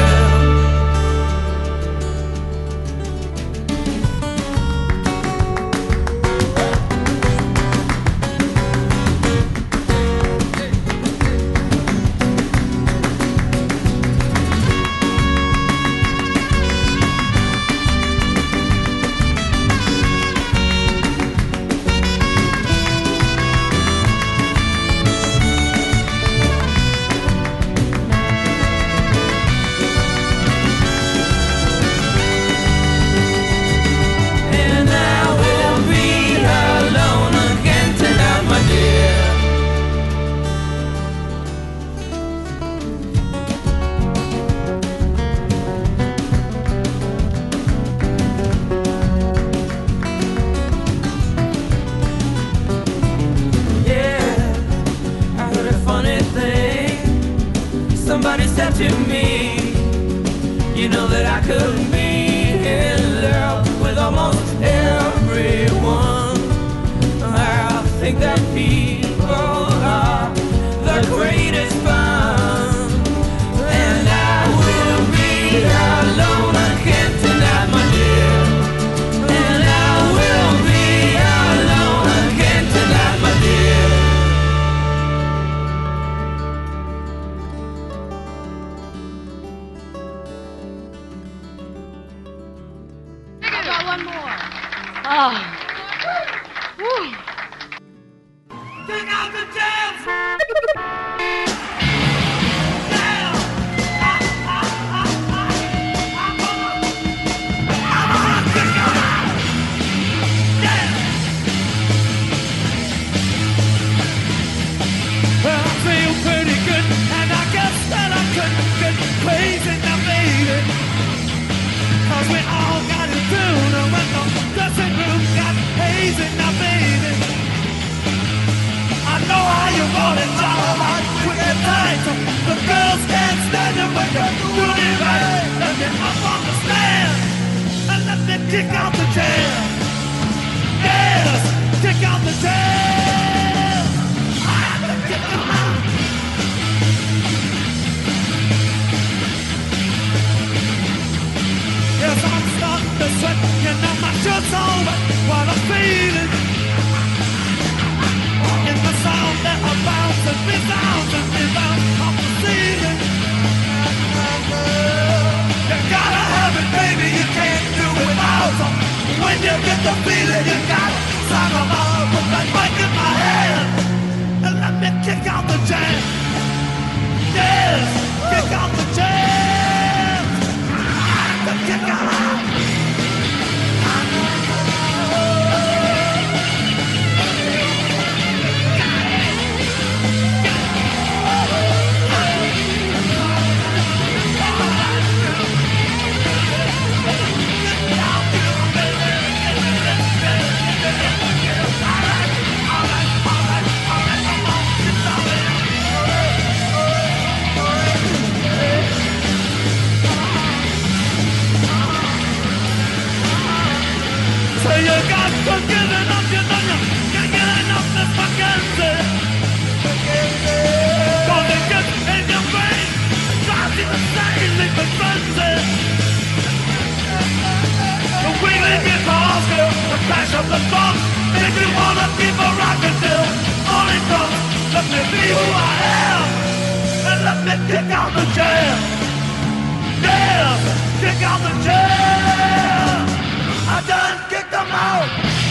Somebody said to me, you know that I could be in love with almost everyone. I think that people are the greatest fun, and I will be alone again tonight, my dear. And I will be alone again tonight, my dear. One more. Oh. Woo. Take out the jams! I'm you do me right. Let me up on the stand and let me kick out the jam. Yes, kick out the jam. I have to kick them out. Yes, I'm starting to sweat. You know my shirt's all wet. What I'm feeling in the sound that I bounce and resound and rebound off the ceiling. You gotta have it, baby. You can't do without it. When you get the feeling, you gotta sound them out. Put that mic in my hand and let me kick out the jam. Yes, kick out the jam. The kick out. So you got to get enough, you know you can't get enough this Mackenzie. Gonna get in your brain, drives you insane, leave it frenzy. The wheeling guitar still, the crash of the drum, make you wanna keep a rockin' till morning comes. Let me be who I am, and let me kick out the jam. Yeah, kick out the jam. I done kicked them out.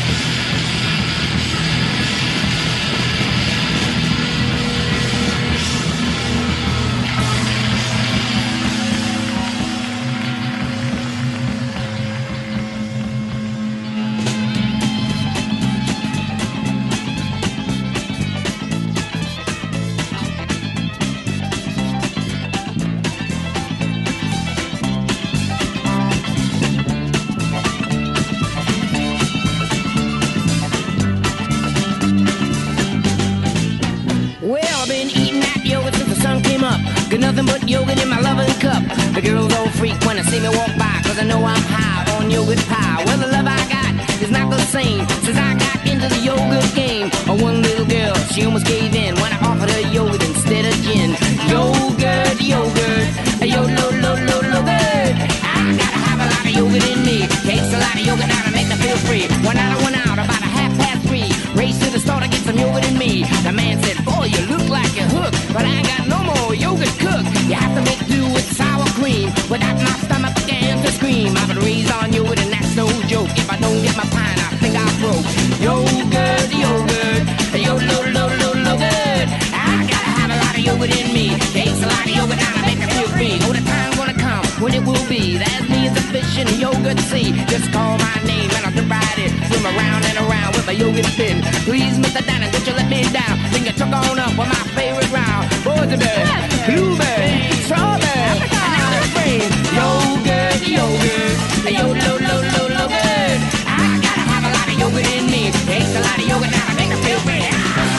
Got nothing but yogurt in my loving cup. The girls all freak when they see me walk by, cause I know I'm high on yogurt pie. Well, the love I got is not the same since I got into the yogurt game. Oh, one little girl, she almost gave in when I offered her yogurt instead of gin. Yogurt, yogurt, yo, lo, lo, lo, lo, good. I gotta have a lot of yogurt in me. Takes a lot of yogurt now to make me feel free. One night I went out about a half past three. Raced to the store to get some yogurt in me. The man said, boy, you look like you're hooked, but I ain't got no more yogurt cooked. You have to make do with sour cream. Without my stomach began to scream. I've been raised on yogurt and that's no joke. If I don't get my pint, I think I broke. Yogurt, yogurt, yo, lo, lo, lo, lo, good. I gotta have a lot of yogurt in me. Takes a lot of yogurt now to make me feel free. Oh, the time's gonna come when it will be. There's me as a fish in the yogurt sea. Just call my name and I'll ride it. Swim around and around with my yogurt spin. Please, Mister Danny, don't you let me down. Then you took on up with my favorite round. Boysenberry, blueberry, strawberry, and now the spring. Yogurt, yogurt, yo, lo, lo, lo, lo, good. I gotta have a lot of yogurt in me. Takes a lot of yogurt now to make me feel free.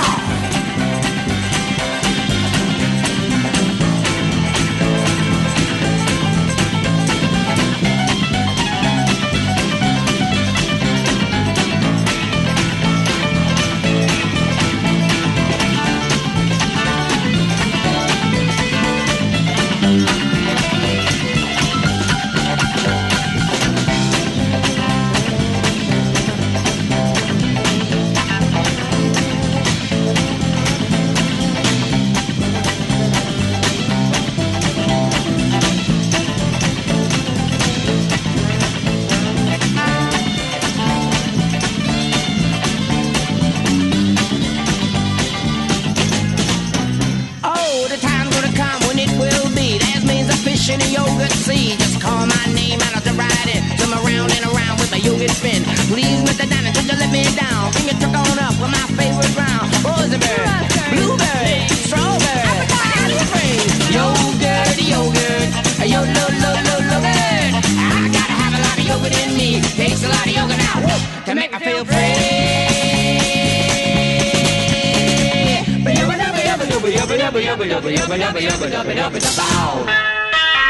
In a yogurt sea, just call my name and I'll ride it. Swim around and around with my yogurt spin. Please, Mister Danny, don't you let me down. Bring your truck on up with my favorite round. Boysenberry, blueberry, strawberry, and the spring. Yogurt, yogurt, yo, lo, lo, lo, lo, good. I gotta have a lot of yogurt in me. Takes a lot of yogurt now woo, to make me feel free. Yubba yubba yubba yubba yubba yubba yubba yubba yubba yubba yubba yubba yubba yubba.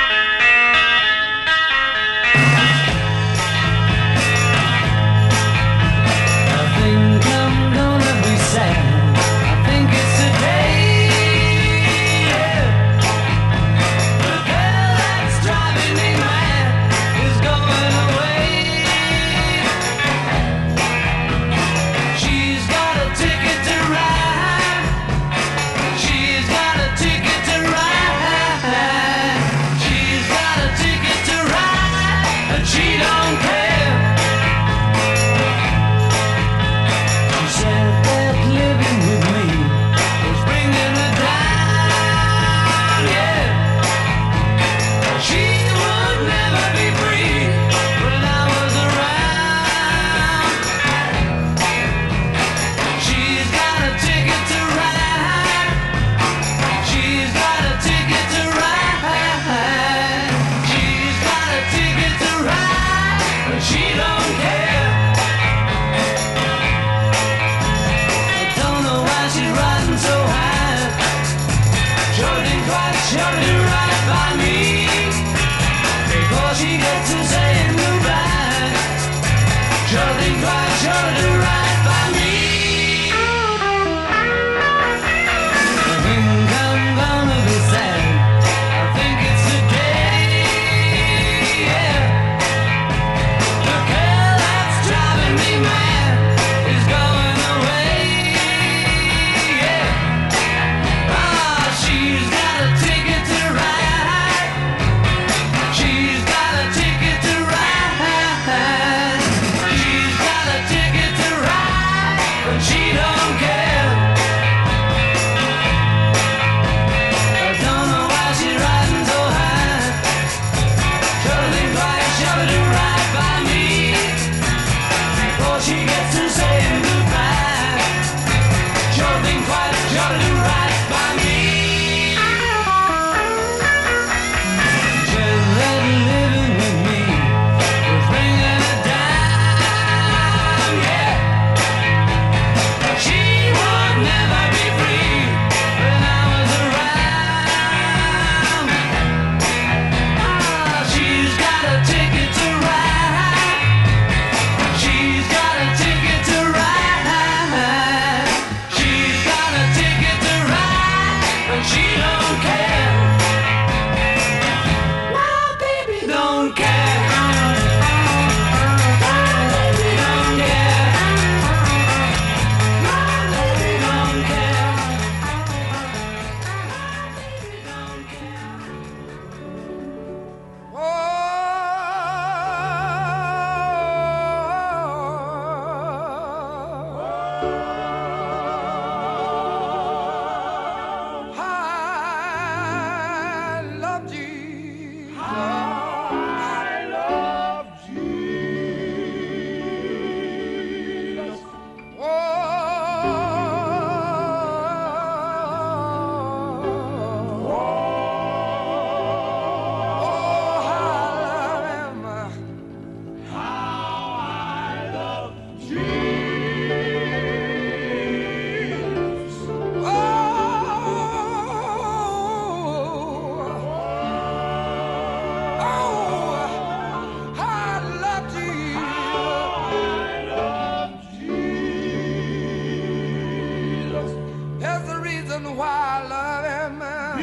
reason why I love him.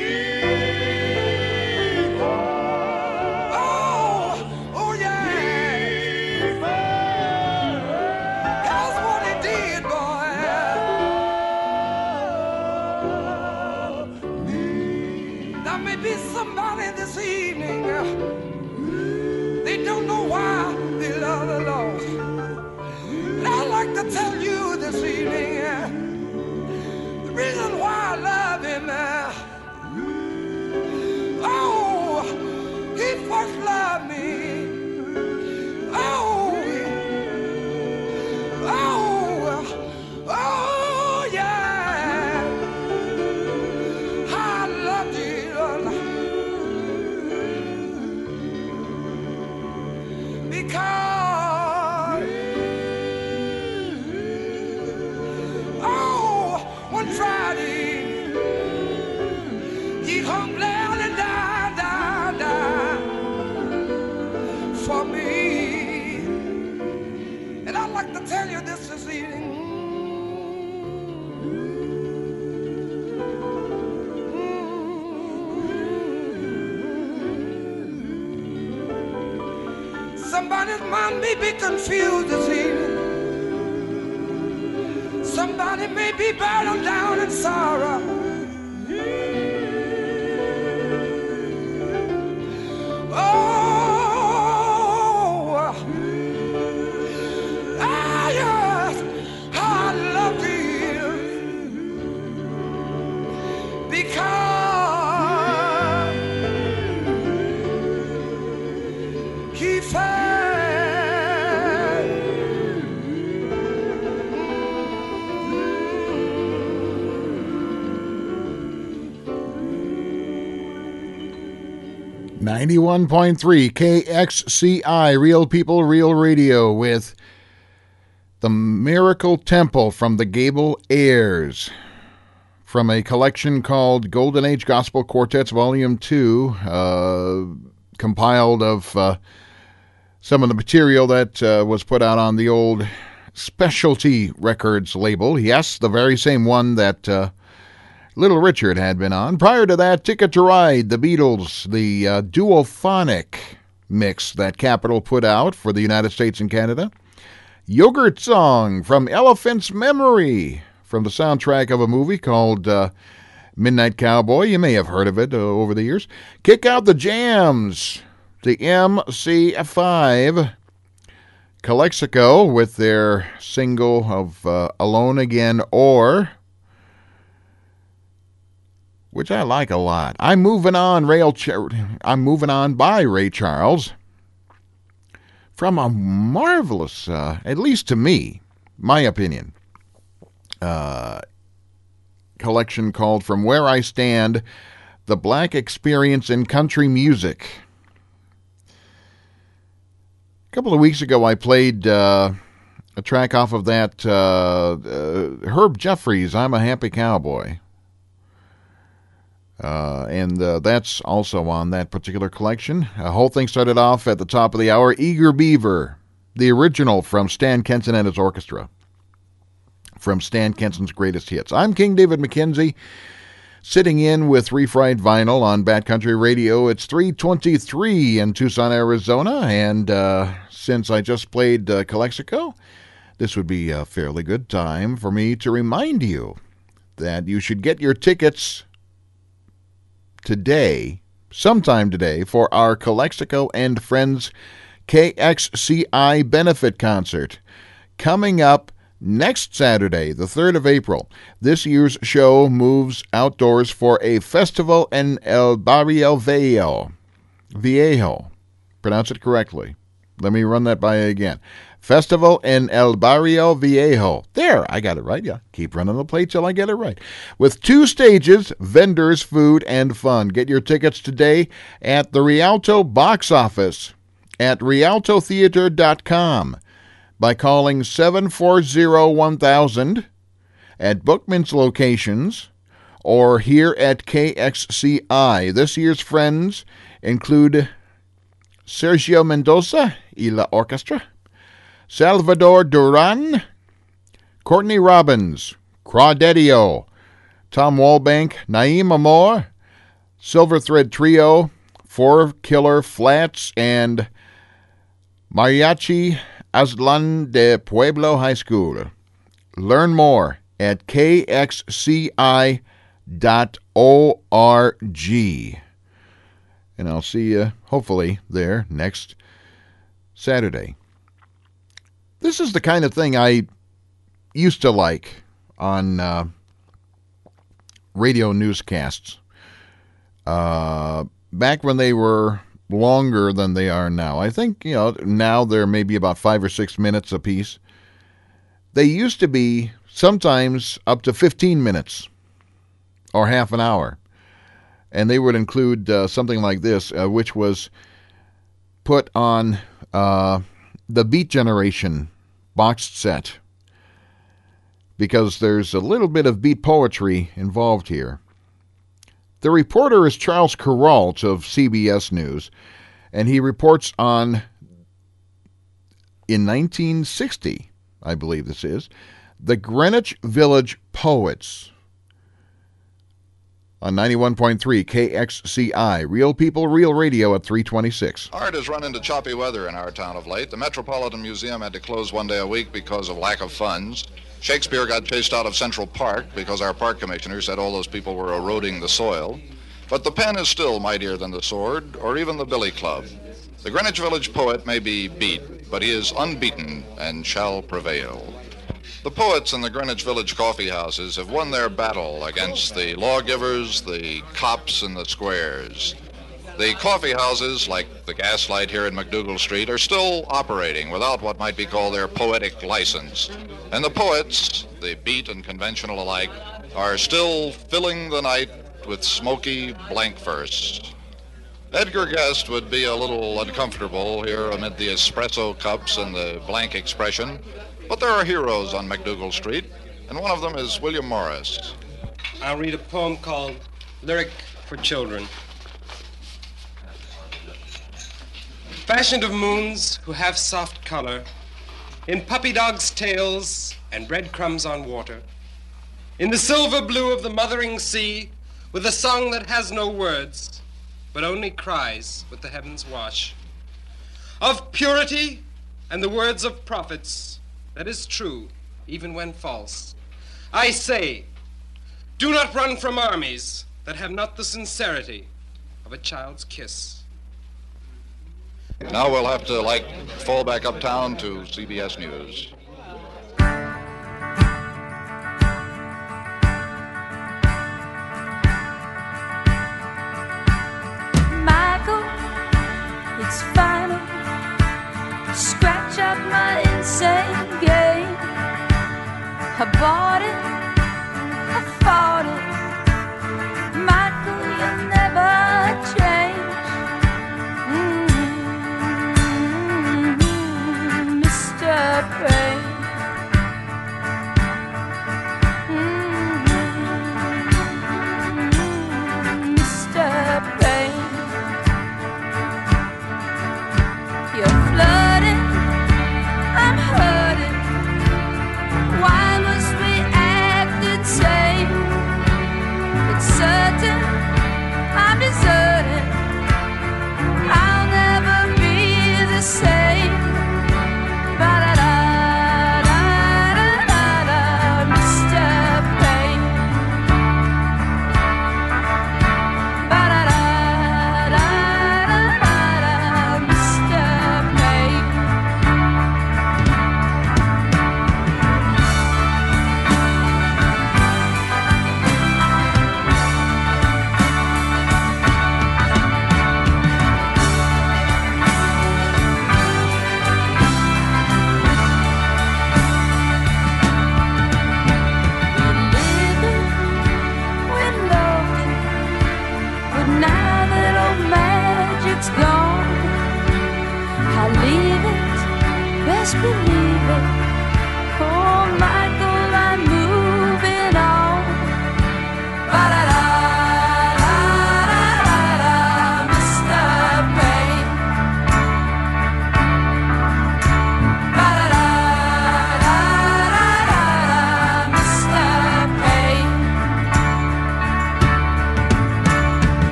Oh, oh yeah. That's what he did, boy. There may be somebody this evening, they don't know why they love the Lord. And I'd like to tell you this evening, the reason why I love him. Oh, he first loved me. Oh, oh, oh, yeah. I love Jesus because, oh, one Friday he hung down and died, died, died for me. And I'd like to tell you this this evening. Somebody's mind may be confused this evening. Somebody may be burdened down in sorrow. Oh, ah, yes, I love you because he found. ninety-one point three K X C I, Real People, Real Radio, with The Miracle Temple from the Gable Airs, from a collection called Golden Age Gospel Quartets Volume two, uh, compiled of uh, some of the material that uh, was put out on the old Specialty Records label. Yes, the very same one that uh, Little Richard had been on. Prior to that, Ticket to Ride, the Beatles, the uh, duophonic mix that Capitol put out for the United States and Canada. Yogurt Song from Elephant's Memory, from the soundtrack of a movie called uh, Midnight Cowboy. You may have heard of it uh, over the years. Kick Out the Jams, the M C five. Calexico with their single of uh, Alone Again, or, which I like a lot, I'm Moving On, Ray Char- I'm Moving On by Ray Charles, from a marvelous, uh, at least to me, my opinion, uh, collection called From Where I Stand, The Black Experience in Country Music. A couple of weeks ago, I played uh, a track off of that uh, uh, Herb Jeffries, I'm a Happy Cowboy. Uh, and uh, that's also on that particular collection. The whole thing started off at the top of the hour. Eager Beaver, the original from Stan Kenton and his orchestra, from Stan Kenton's Greatest Hits. I'm King David McKenzie, sitting in with Refried Vinyl on Bat Country Radio. It's three twenty-three in Tucson, Arizona, and uh, since I just played uh, Calexico, this would be a fairly good time for me to remind you that you should get your tickets today, sometime today, for our Calexico and Friends K X C I benefit concert coming up next Saturday, the third of April. This year's show moves outdoors for a festival in El Barrio Viejo. Viejo. Pronounce it correctly. Let me run that by you again. Festival in El Barrio Viejo. There, I got it right. Yeah, keep running the plate till I get it right. With two stages, vendors, food, and fun. Get your tickets today at the Rialto box office at rialto theater dot com by calling seven four zero, one thousand at Bookman's locations or here at K X C I. This year's friends include Sergio Mendoza y la Orchestra, Salvador Duran, Courtney Robbins, Crawdaddio, Tom Walbank, Naeem Amor, Silver Thread Trio, Four Killer Flats, and Mariachi Aztlan de Pueblo High School. Learn more at k x c i dot org. And I'll see you, hopefully, there next Saturday. This is the kind of thing I used to like on uh, radio newscasts. Uh, back when they were longer than they are now. I think, you know, now they're maybe about five or six minutes apiece. They used to be sometimes up to fifteen minutes or half an hour. And they would include uh, something like this, uh, which was put on uh, the Beat Generation boxed set, because there's a little bit of beat poetry involved here. The reporter is Charles Kuralt of C B S News, and he reports on, in nineteen sixty, I believe this is, the Greenwich Village Poets on ninety-one point three K X C I. Real People, Real Radio at three twenty-six. Art has run into choppy weather in our town of late. The Metropolitan Museum had to close one day a week because of lack of funds. Shakespeare got chased out of Central Park because our park commissioner said all those people were eroding the soil. But the pen is still mightier than the sword, or even the billy club. The Greenwich Village poet may be beat, but he is unbeaten and shall prevail. The poets in the Greenwich Village coffee houses have won their battle against the lawgivers, the cops, and the squares. The coffee houses, like the Gaslight here in McDougal Street, are still operating without what might be called their poetic license. And the poets, the beat and conventional alike, are still filling the night with smoky blank verse. Edgar Guest would be a little uncomfortable here amid the espresso cups and the blank expression, but there are heroes on McDougal Street, and one of them is William Morris. I'll read a poem called Lyric for Children. Fashioned of moons who have soft color, in puppy dogs' tails and breadcrumbs on water, in the silver blue of the mothering sea, with a song that has no words, but only cries with the heavens wash. Of purity and the words of prophets, that is true, even when false. I say, do not run from armies that have not the sincerity of a child's kiss. Now we'll have to, like, fall back uptown to C B S News. Michael, it's final. Scratch up my insane game. I bought it, I fought it. Michael, you'll never change. Mm-hmm. Mister Brain. Mm-hmm. Mister Brain. You're flooding, I'm hurting. Why must we act insane?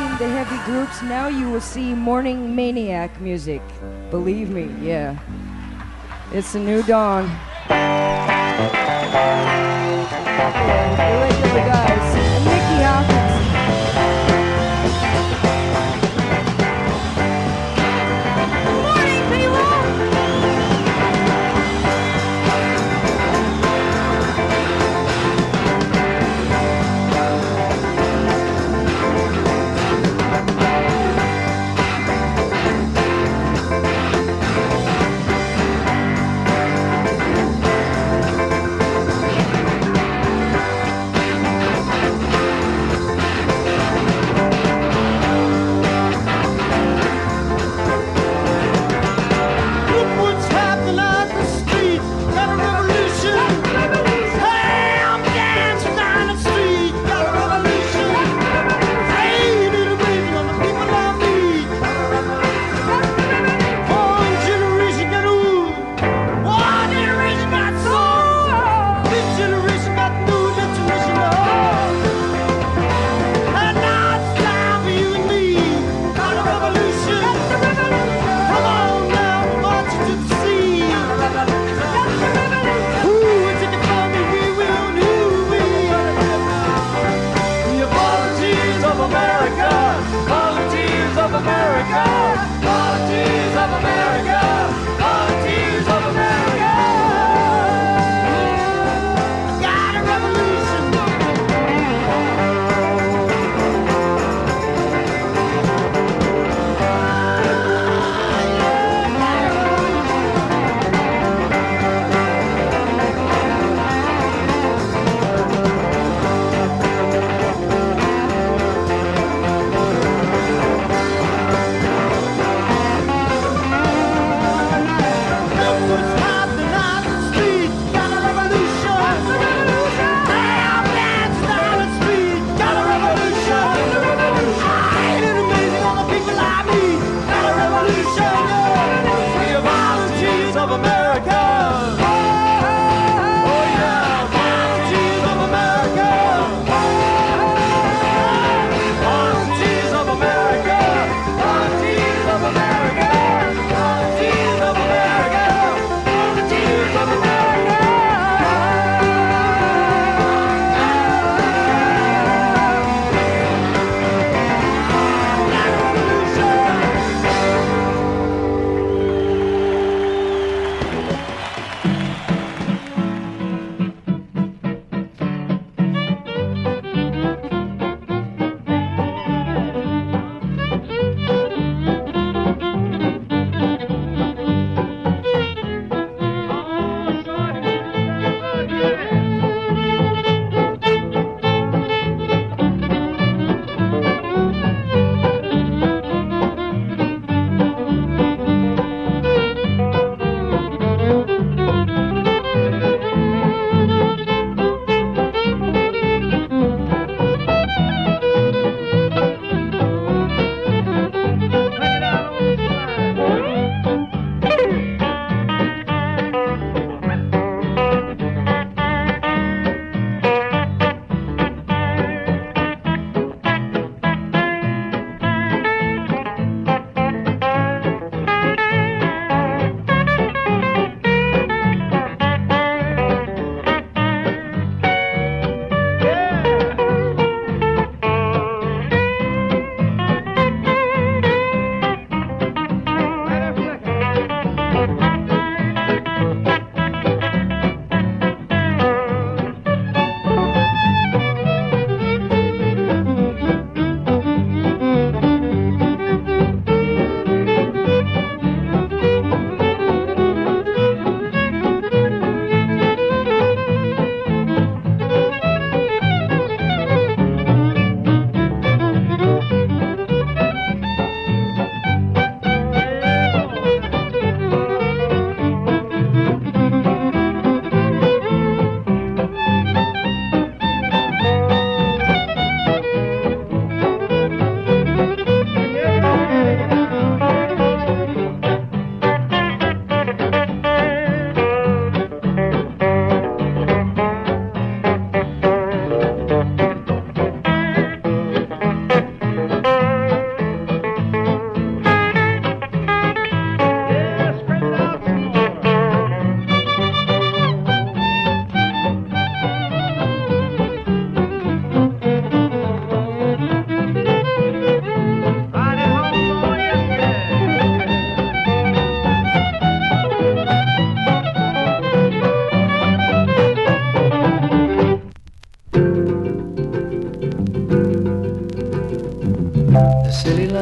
seen the heavy groups, now you will see morning maniac music. Believe me, yeah. It's a new dawn. Yeah, the regular guys. And Mickey Hopkins.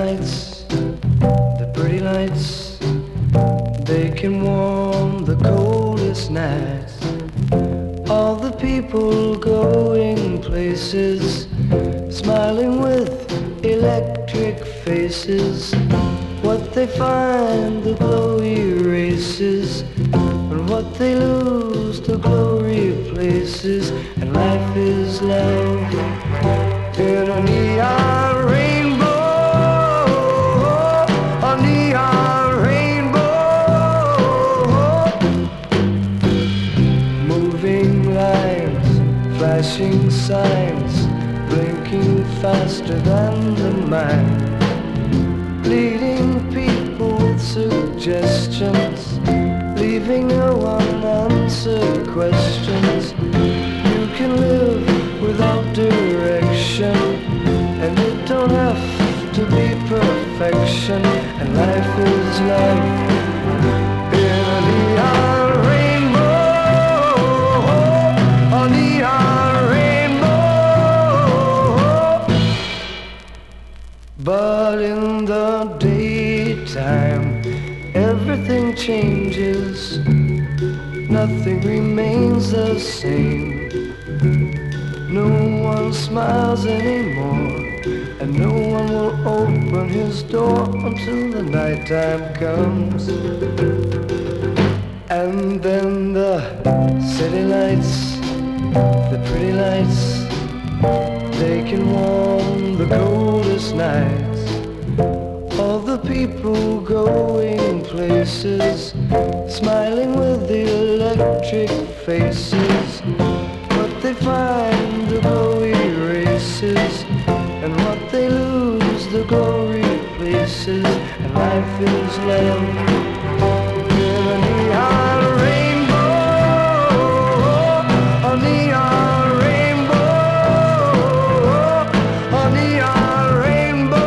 lights, the pretty lights, they can warm the coldest nights. All the people going places, smiling with electric faces. What they find, the glow erases, and what they lose, the glow replaces. And life is love in a neon rainbow, a neon rainbow. Moving lines, flashing signs, blinking faster than the mind, leading people with suggestions, leaving no unanswered questions. You can live without direction, and it don't have to be perfection. And life is love in a neon rainbow, a neon rainbow. But in the daytime, everything changes, nothing remains the same. No one smiles anymore, and no one will open his door until the nighttime comes. And then the city lights, the pretty lights, they can warm the coldest nights. All the people going places, smiling with electric faces. What they find, the glow erases, and what they lose, the glow replaces. And life is love in a neon rainbow, a neon rainbow, a neon rainbow.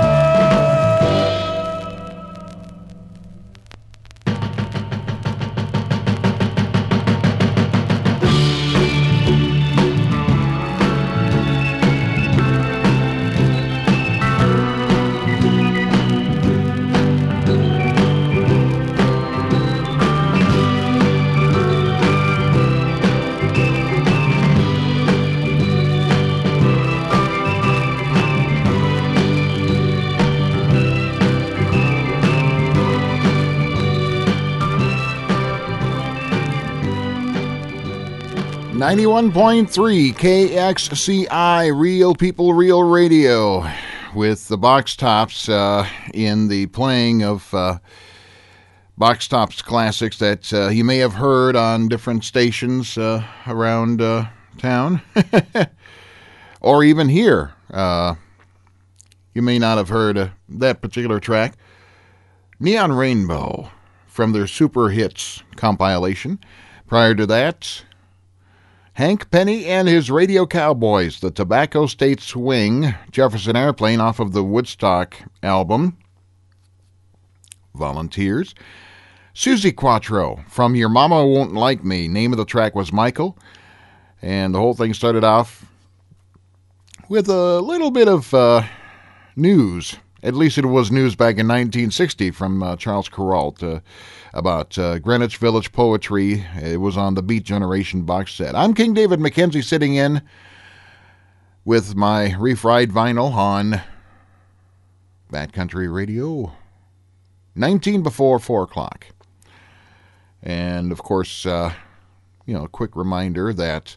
ninety-one point three K X C I, Real People, Real Radio, with the Box Tops uh, in the playing of uh, Box Tops classics that uh, you may have heard on different stations uh, around uh, town, or even here. Uh, you may not have heard uh, that particular track. Neon Rainbow from their Super Hits compilation. Prior to that, Hank Penny and his Radio Cowboys, the Tobacco State Swing, Jefferson Airplane off of the Woodstock album, Volunteers. Susie Quattro from Your Mama Won't Like Me. Name of the track was Michael. And the whole thing started off with a little bit of uh, news. At least it was news back in nineteen sixty from uh, Charles Kuralt uh, about uh, Greenwich Village poetry. It was on the Beat Generation box set. I'm King David McKenzie, sitting in with my refried vinyl on Bat Country Radio, nineteen before four o'clock. And, of course, uh, you know, a quick reminder that,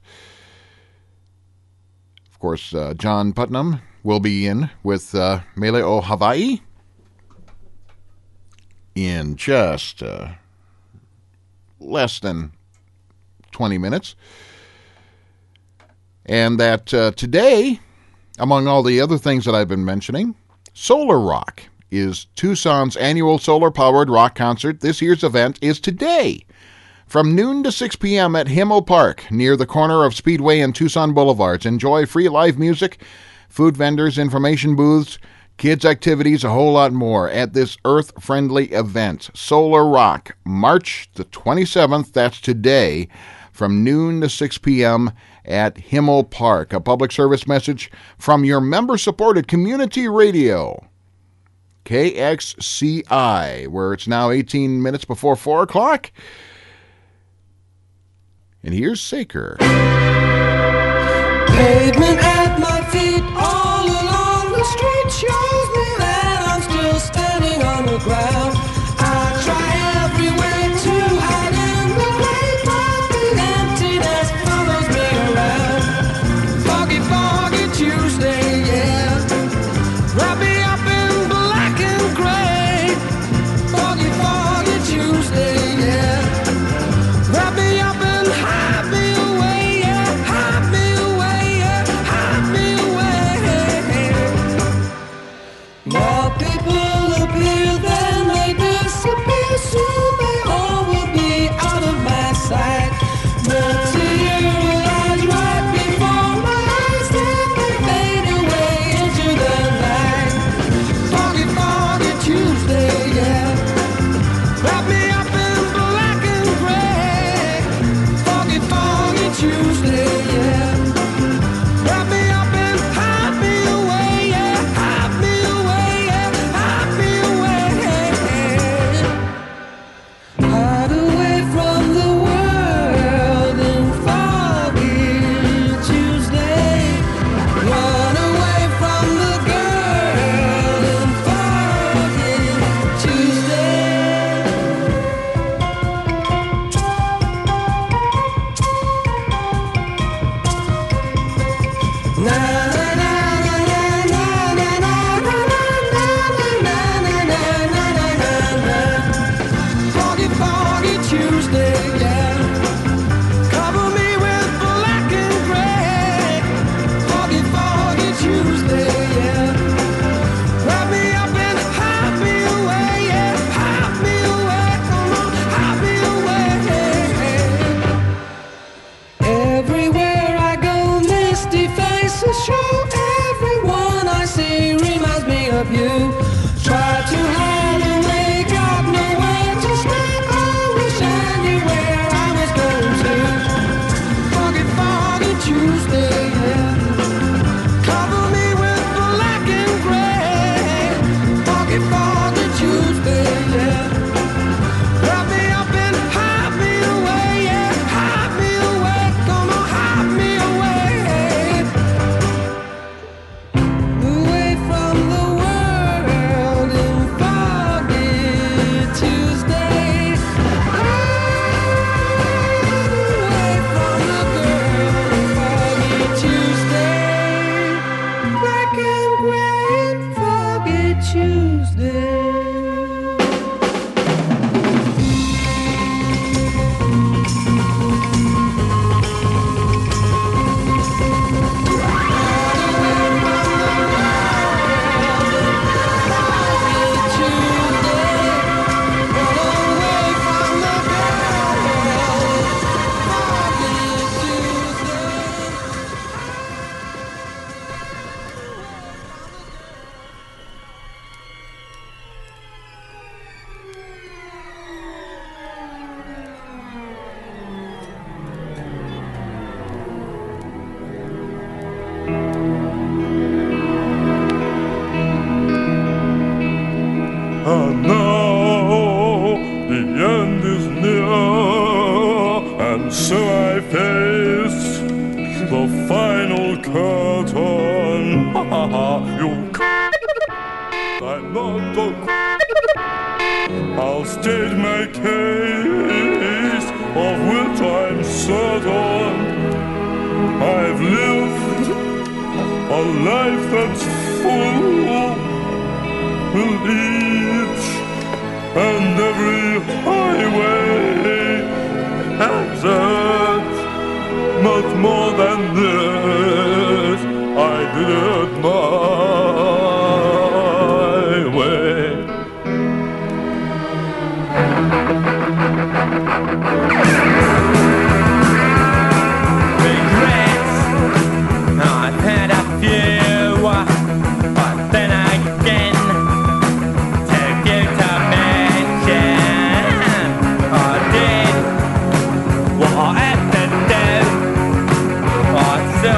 of course, uh, John Putnam will be in with uh, Mele o Hawaii in just uh, less than twenty minutes. And that uh, today, among all the other things that I've been mentioning, Solar Rock is Tucson's annual solar-powered rock concert. This year's event is today, from noon to six p.m. at Himmel Park, near the corner of Speedway and Tucson Boulevards. Enjoy free live music, food vendors, information booths, kids' activities, a whole lot more at this earth-friendly event. Solar Rock, March the twenty-seventh, that's today, from noon to six p.m. at Himmel Park. A public service message from your member-supported community radio. K X C I, where it's now eighteen minutes before four o'clock. And here's Saker. Pavement at my feet all along the street shows me that I'm still standing on the ground. I try every way to hide in the great but the emptiness follows me around. Foggy, foggy Tuesday, yeah. Wrap me up in black and gray. Foggy, foggy Tuesday, yeah. Wrap me up and hide me away, yeah. Hide me away, yeah. Hide me away. Now people appear, then they disappear. Soon they all will be out of my sight. The tear will rise right before my eyes, then they fade away into the night. Foggy, foggy Tuesday, yeah. Wrap me up in black and gray. Foggy, foggy Tuesday, yeah. Wrap me up and hide me away, yeah. Hide me away, yeah. Hide me away. Hide away from the world in foggy Tuesday. Run away from the girl in foggy Tuesday. Na na na na na na na na na na na na na. Foggy, foggy Tuesday, yeah. Cover me with black and gray. Foggy, foggy Tuesday, yeah. Wrap me up and hide me away, yeah. Hide me away, come on, hide me away. Everywhere I go, misty faces show. Everyone I see reminds me of you. Try to hide away, got nowhere to stay. I wish I knew where I was going to. Foggy, foggy Tuesday, yeah. Cover me with black and gray. Foggy, foggy Tuesday, yeah. Wrap me up and hide me away, yeah. Hide me away, come on, hide me away. Away from the world in foggy Tuesday. Away from the girl in foggy Tuesday. Black and gray in foggy Tuesday. And now the end is near, and so I face the final curtain. You I'm not the I'll state my case, of which I'm certain. I've lived a life that's full, and each and every highway exit. Much more than this, I did it my way. Regrets, I've had a few, but then again, to give to mention, I did what I had to do. I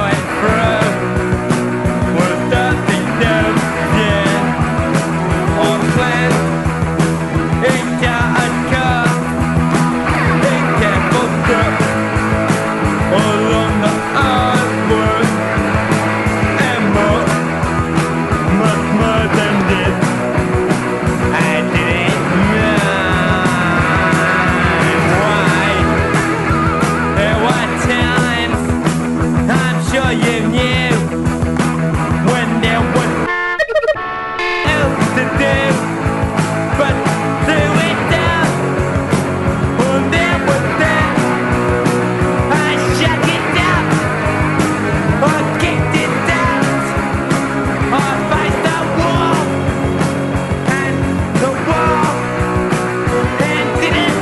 to do but do it down. And then with that, I shut it down. I kicked it down. I faced the wall, and the wall ended it.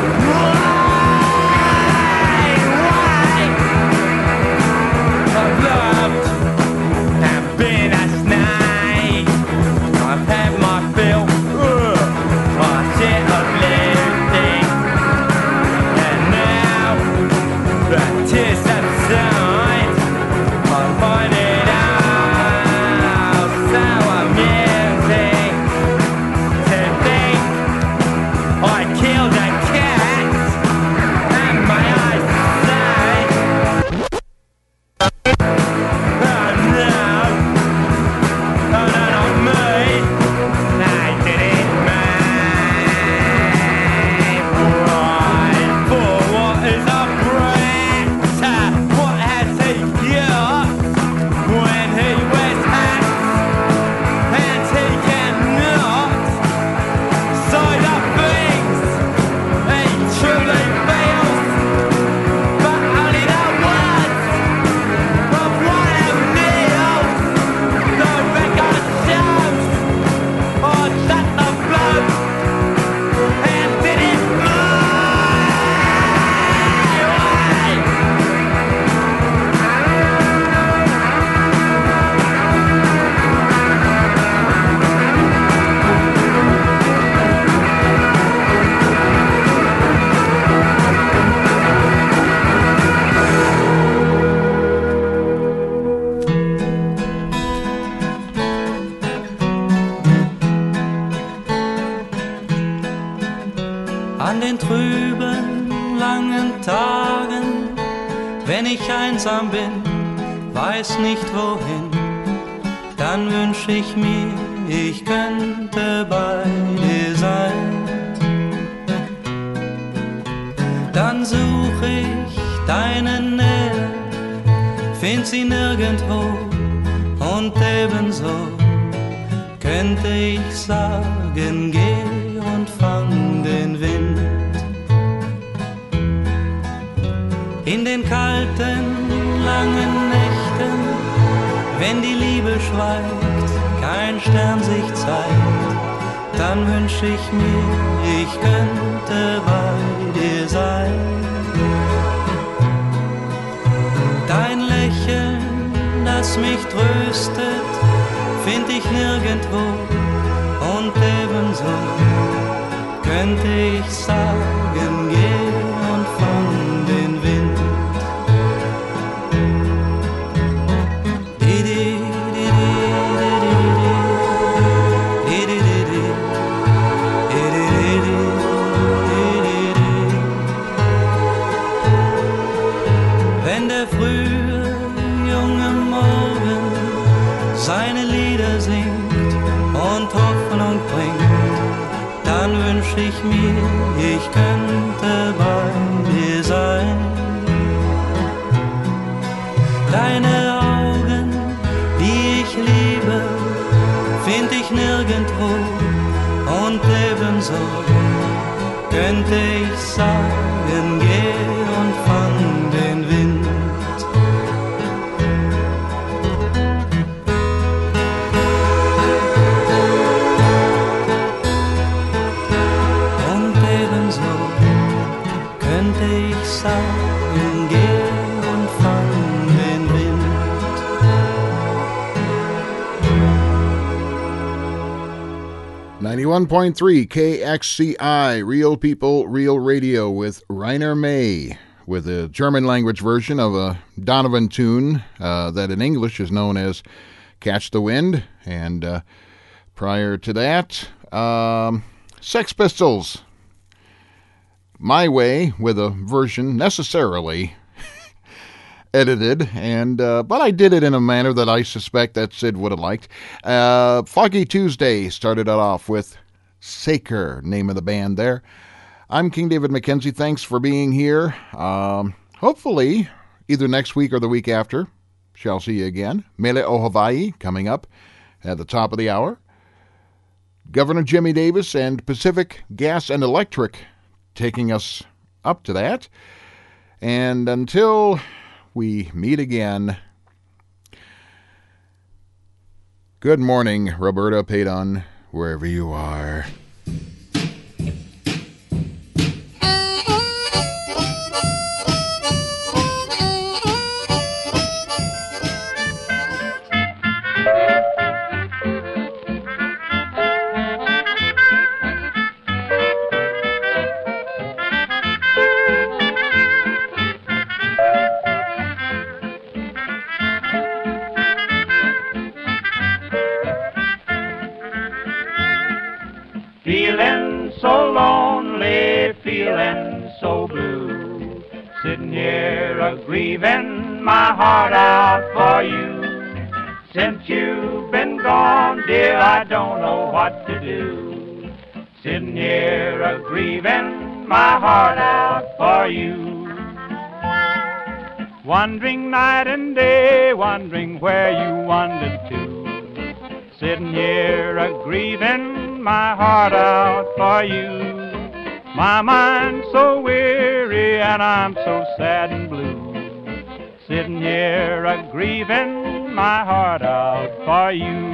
Why? Why? I've loved and been a snake. I've had my fill, uh, my share of lifting, and now the tears subside. I find it out so amusing to think I killed a cat, and my eyes say, oh no, oh no, not me. I did it my for what is a brat? What has he got when he wears hats and he cannot say the things he truly feels, but only the words of one of Neil's. The record shows I shut the blood and did it my way. An den trüben, langen Tagen, wenn ich einsam bin, weiß nicht wohin, dann wünsch ich mir, ich könnte bei dir sein. Dann such ich deine Nähe, find sie nirgendwo, und ebenso könnte ich sagen, geh und fang den Wind. In den kalten, langen Nächten, wenn die Liebe schweigt, kein Stern sich zeigt, dann wünsch ich mir, ich könnte bei dir sein. Dein Lächeln, das mich tröstet, find ich nirgendwo, und ebenso könnte ich sagen, geh und fang den Wind. Wenn der frühe, junge Morgen seine Lieder singt und Hoffnung bringt, dann wünsch ich mir, ich könnte bei dir sein. Deine Augen, die ich liebe, find ich nirgendwo, und ebenso könnte ich sagen, geh und fang den Wind. Und ebenso könnte ich sagen, geh und fang den Wind. ninety-one point three K X C I, Real People, Real Radio, with Rainer May, with a German language version of a Donovan tune uh, that in English is known as Catch the Wind. And uh, prior to that, um, Sex Pistols, My Way, with a version necessarily edited, and uh, but I did it in a manner that I suspect that Sid would have liked. Uh, Foggy Tuesday started it off with Saker, name of the band there. I'm King David McKenzie. Thanks for being here. Um, hopefully, either next week or the week after, shall see you again. Mele o Hawaii coming up at the top of the hour. Governor Jimmy Davis and Pacific Gas and Electric taking us up to that. And until we meet again, good morning, Roberta Paydon, wherever you are. Feeling so lonely, feeling so blue, sitting here a-grieving my heart out for you. Since you've been gone, dear, I don't know what to do. Sitting here a-grieving my heart out for you. Wandering night and day, wondering where you wandered to. Sitting here a-grieving my heart out for you. My mind's so weary and I'm so sad and blue. Sitting here a-grieving my heart out for you.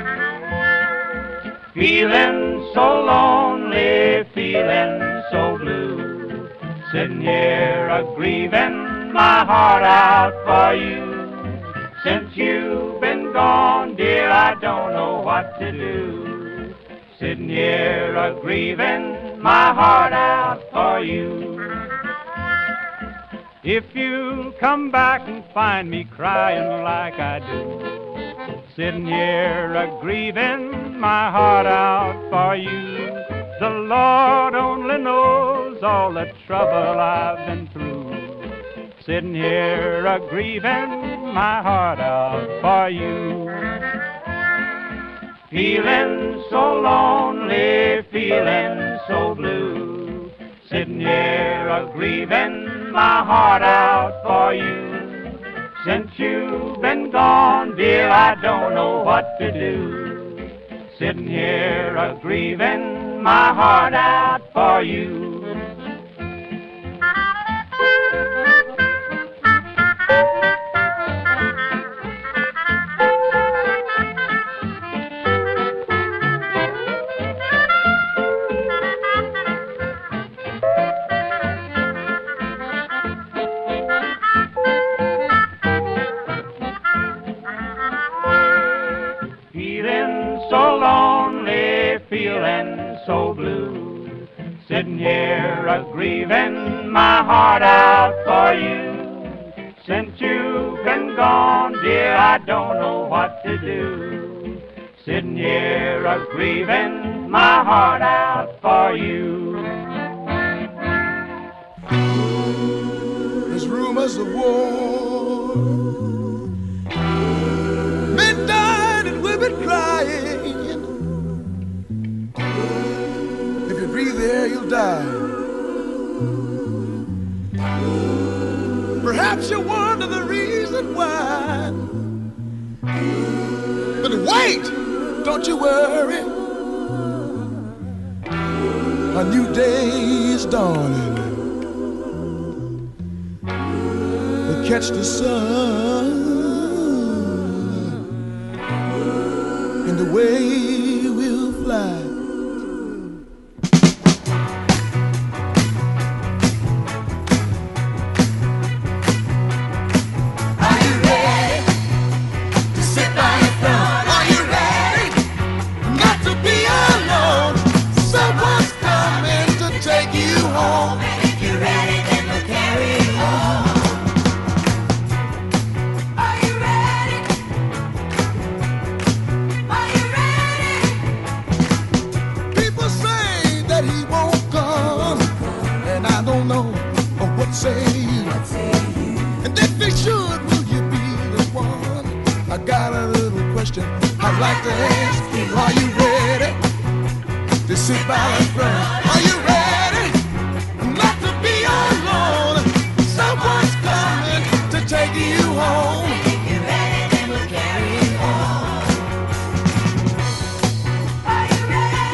Feeling so lonely, feeling so blue. Sitting here a-grieving my heart out for you. Since you've been gone, dear, I don't know what to do. Sitting here a-grieving my heart out for you. If you come back and find me crying like I do, sitting here a-grieving my heart out for you. The Lord only knows all the trouble I've been through. Sitting here a-grieving my heart out for you. Feeling so lonely, feeling so blue. Sitting here a-grieving my heart out for you. Since you've been gone, dear, I don't know what to do. Sitting here a-grieving my heart out for you. Feeling so blue, sitting here a-grieving my heart out for you. Since you've been gone, dear, I don't know what to do. Sitting here a-grieving my heart out for you. There's rumors of war, men died and women crying. There you'll die. Perhaps you wonder the reason why. But wait, don't you worry. A new day is dawning. We'll catch the sun and the way we'll fly. Say you, and if they should, will you be the one? I got a little question I'd like to ask you. Are you ready to sit by and friend? Are you ready not to be alone? Someone's coming to take you home. If you're ready, then we'll carry on. Are you ready?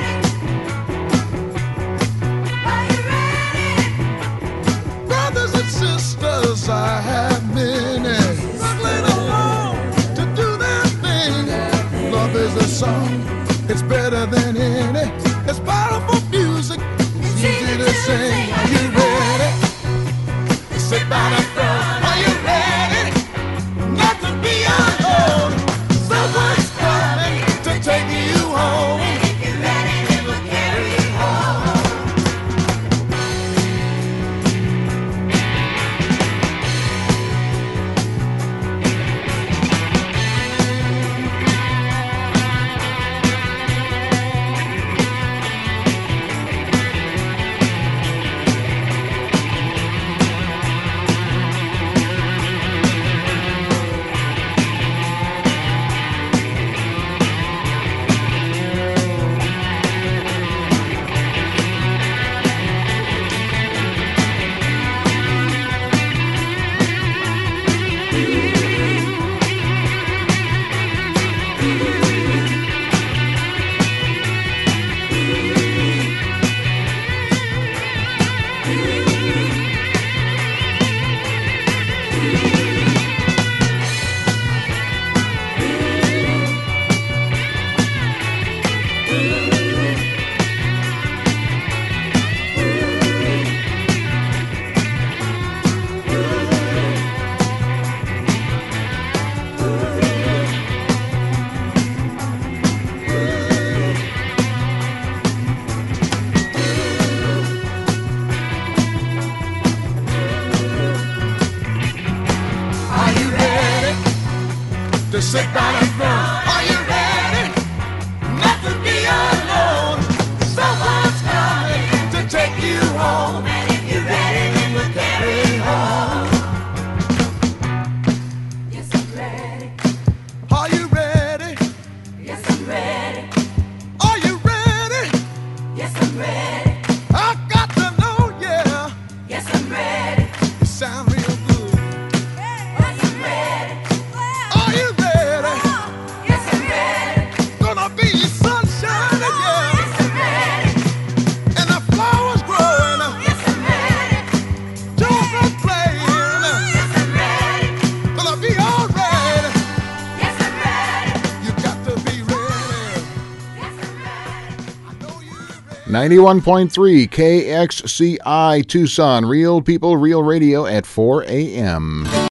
It's powerful music. It's easy to sing. Are you ready? Sit by the front. Are you ready? Not to be alone. Someone's coming to take you home. And if you're ready, then we'll carry you home. To sit down and run. Are you ready? Not to be alone. Someone's coming to take you home. And if you're ready, then we'll carry you home. Yes, I'm ready. Are you ready? Yes, I'm ready. Are you ready? Yes, I'm ready. I got to know, yeah. Yes, I'm ready. You sound real good. Yes, I'm ready. Are you ready? Gonna be sunshine again. Yes, I'm ready. And the flowers growing. Yes, I'm ready. Children playing. Yes, I'm ready. Gonna be alright. Yes, I'm ready. You got to be ready. Yes, I'm ready. ninety-one point three K X C I Tucson, Real People, Real Radio at four a.m.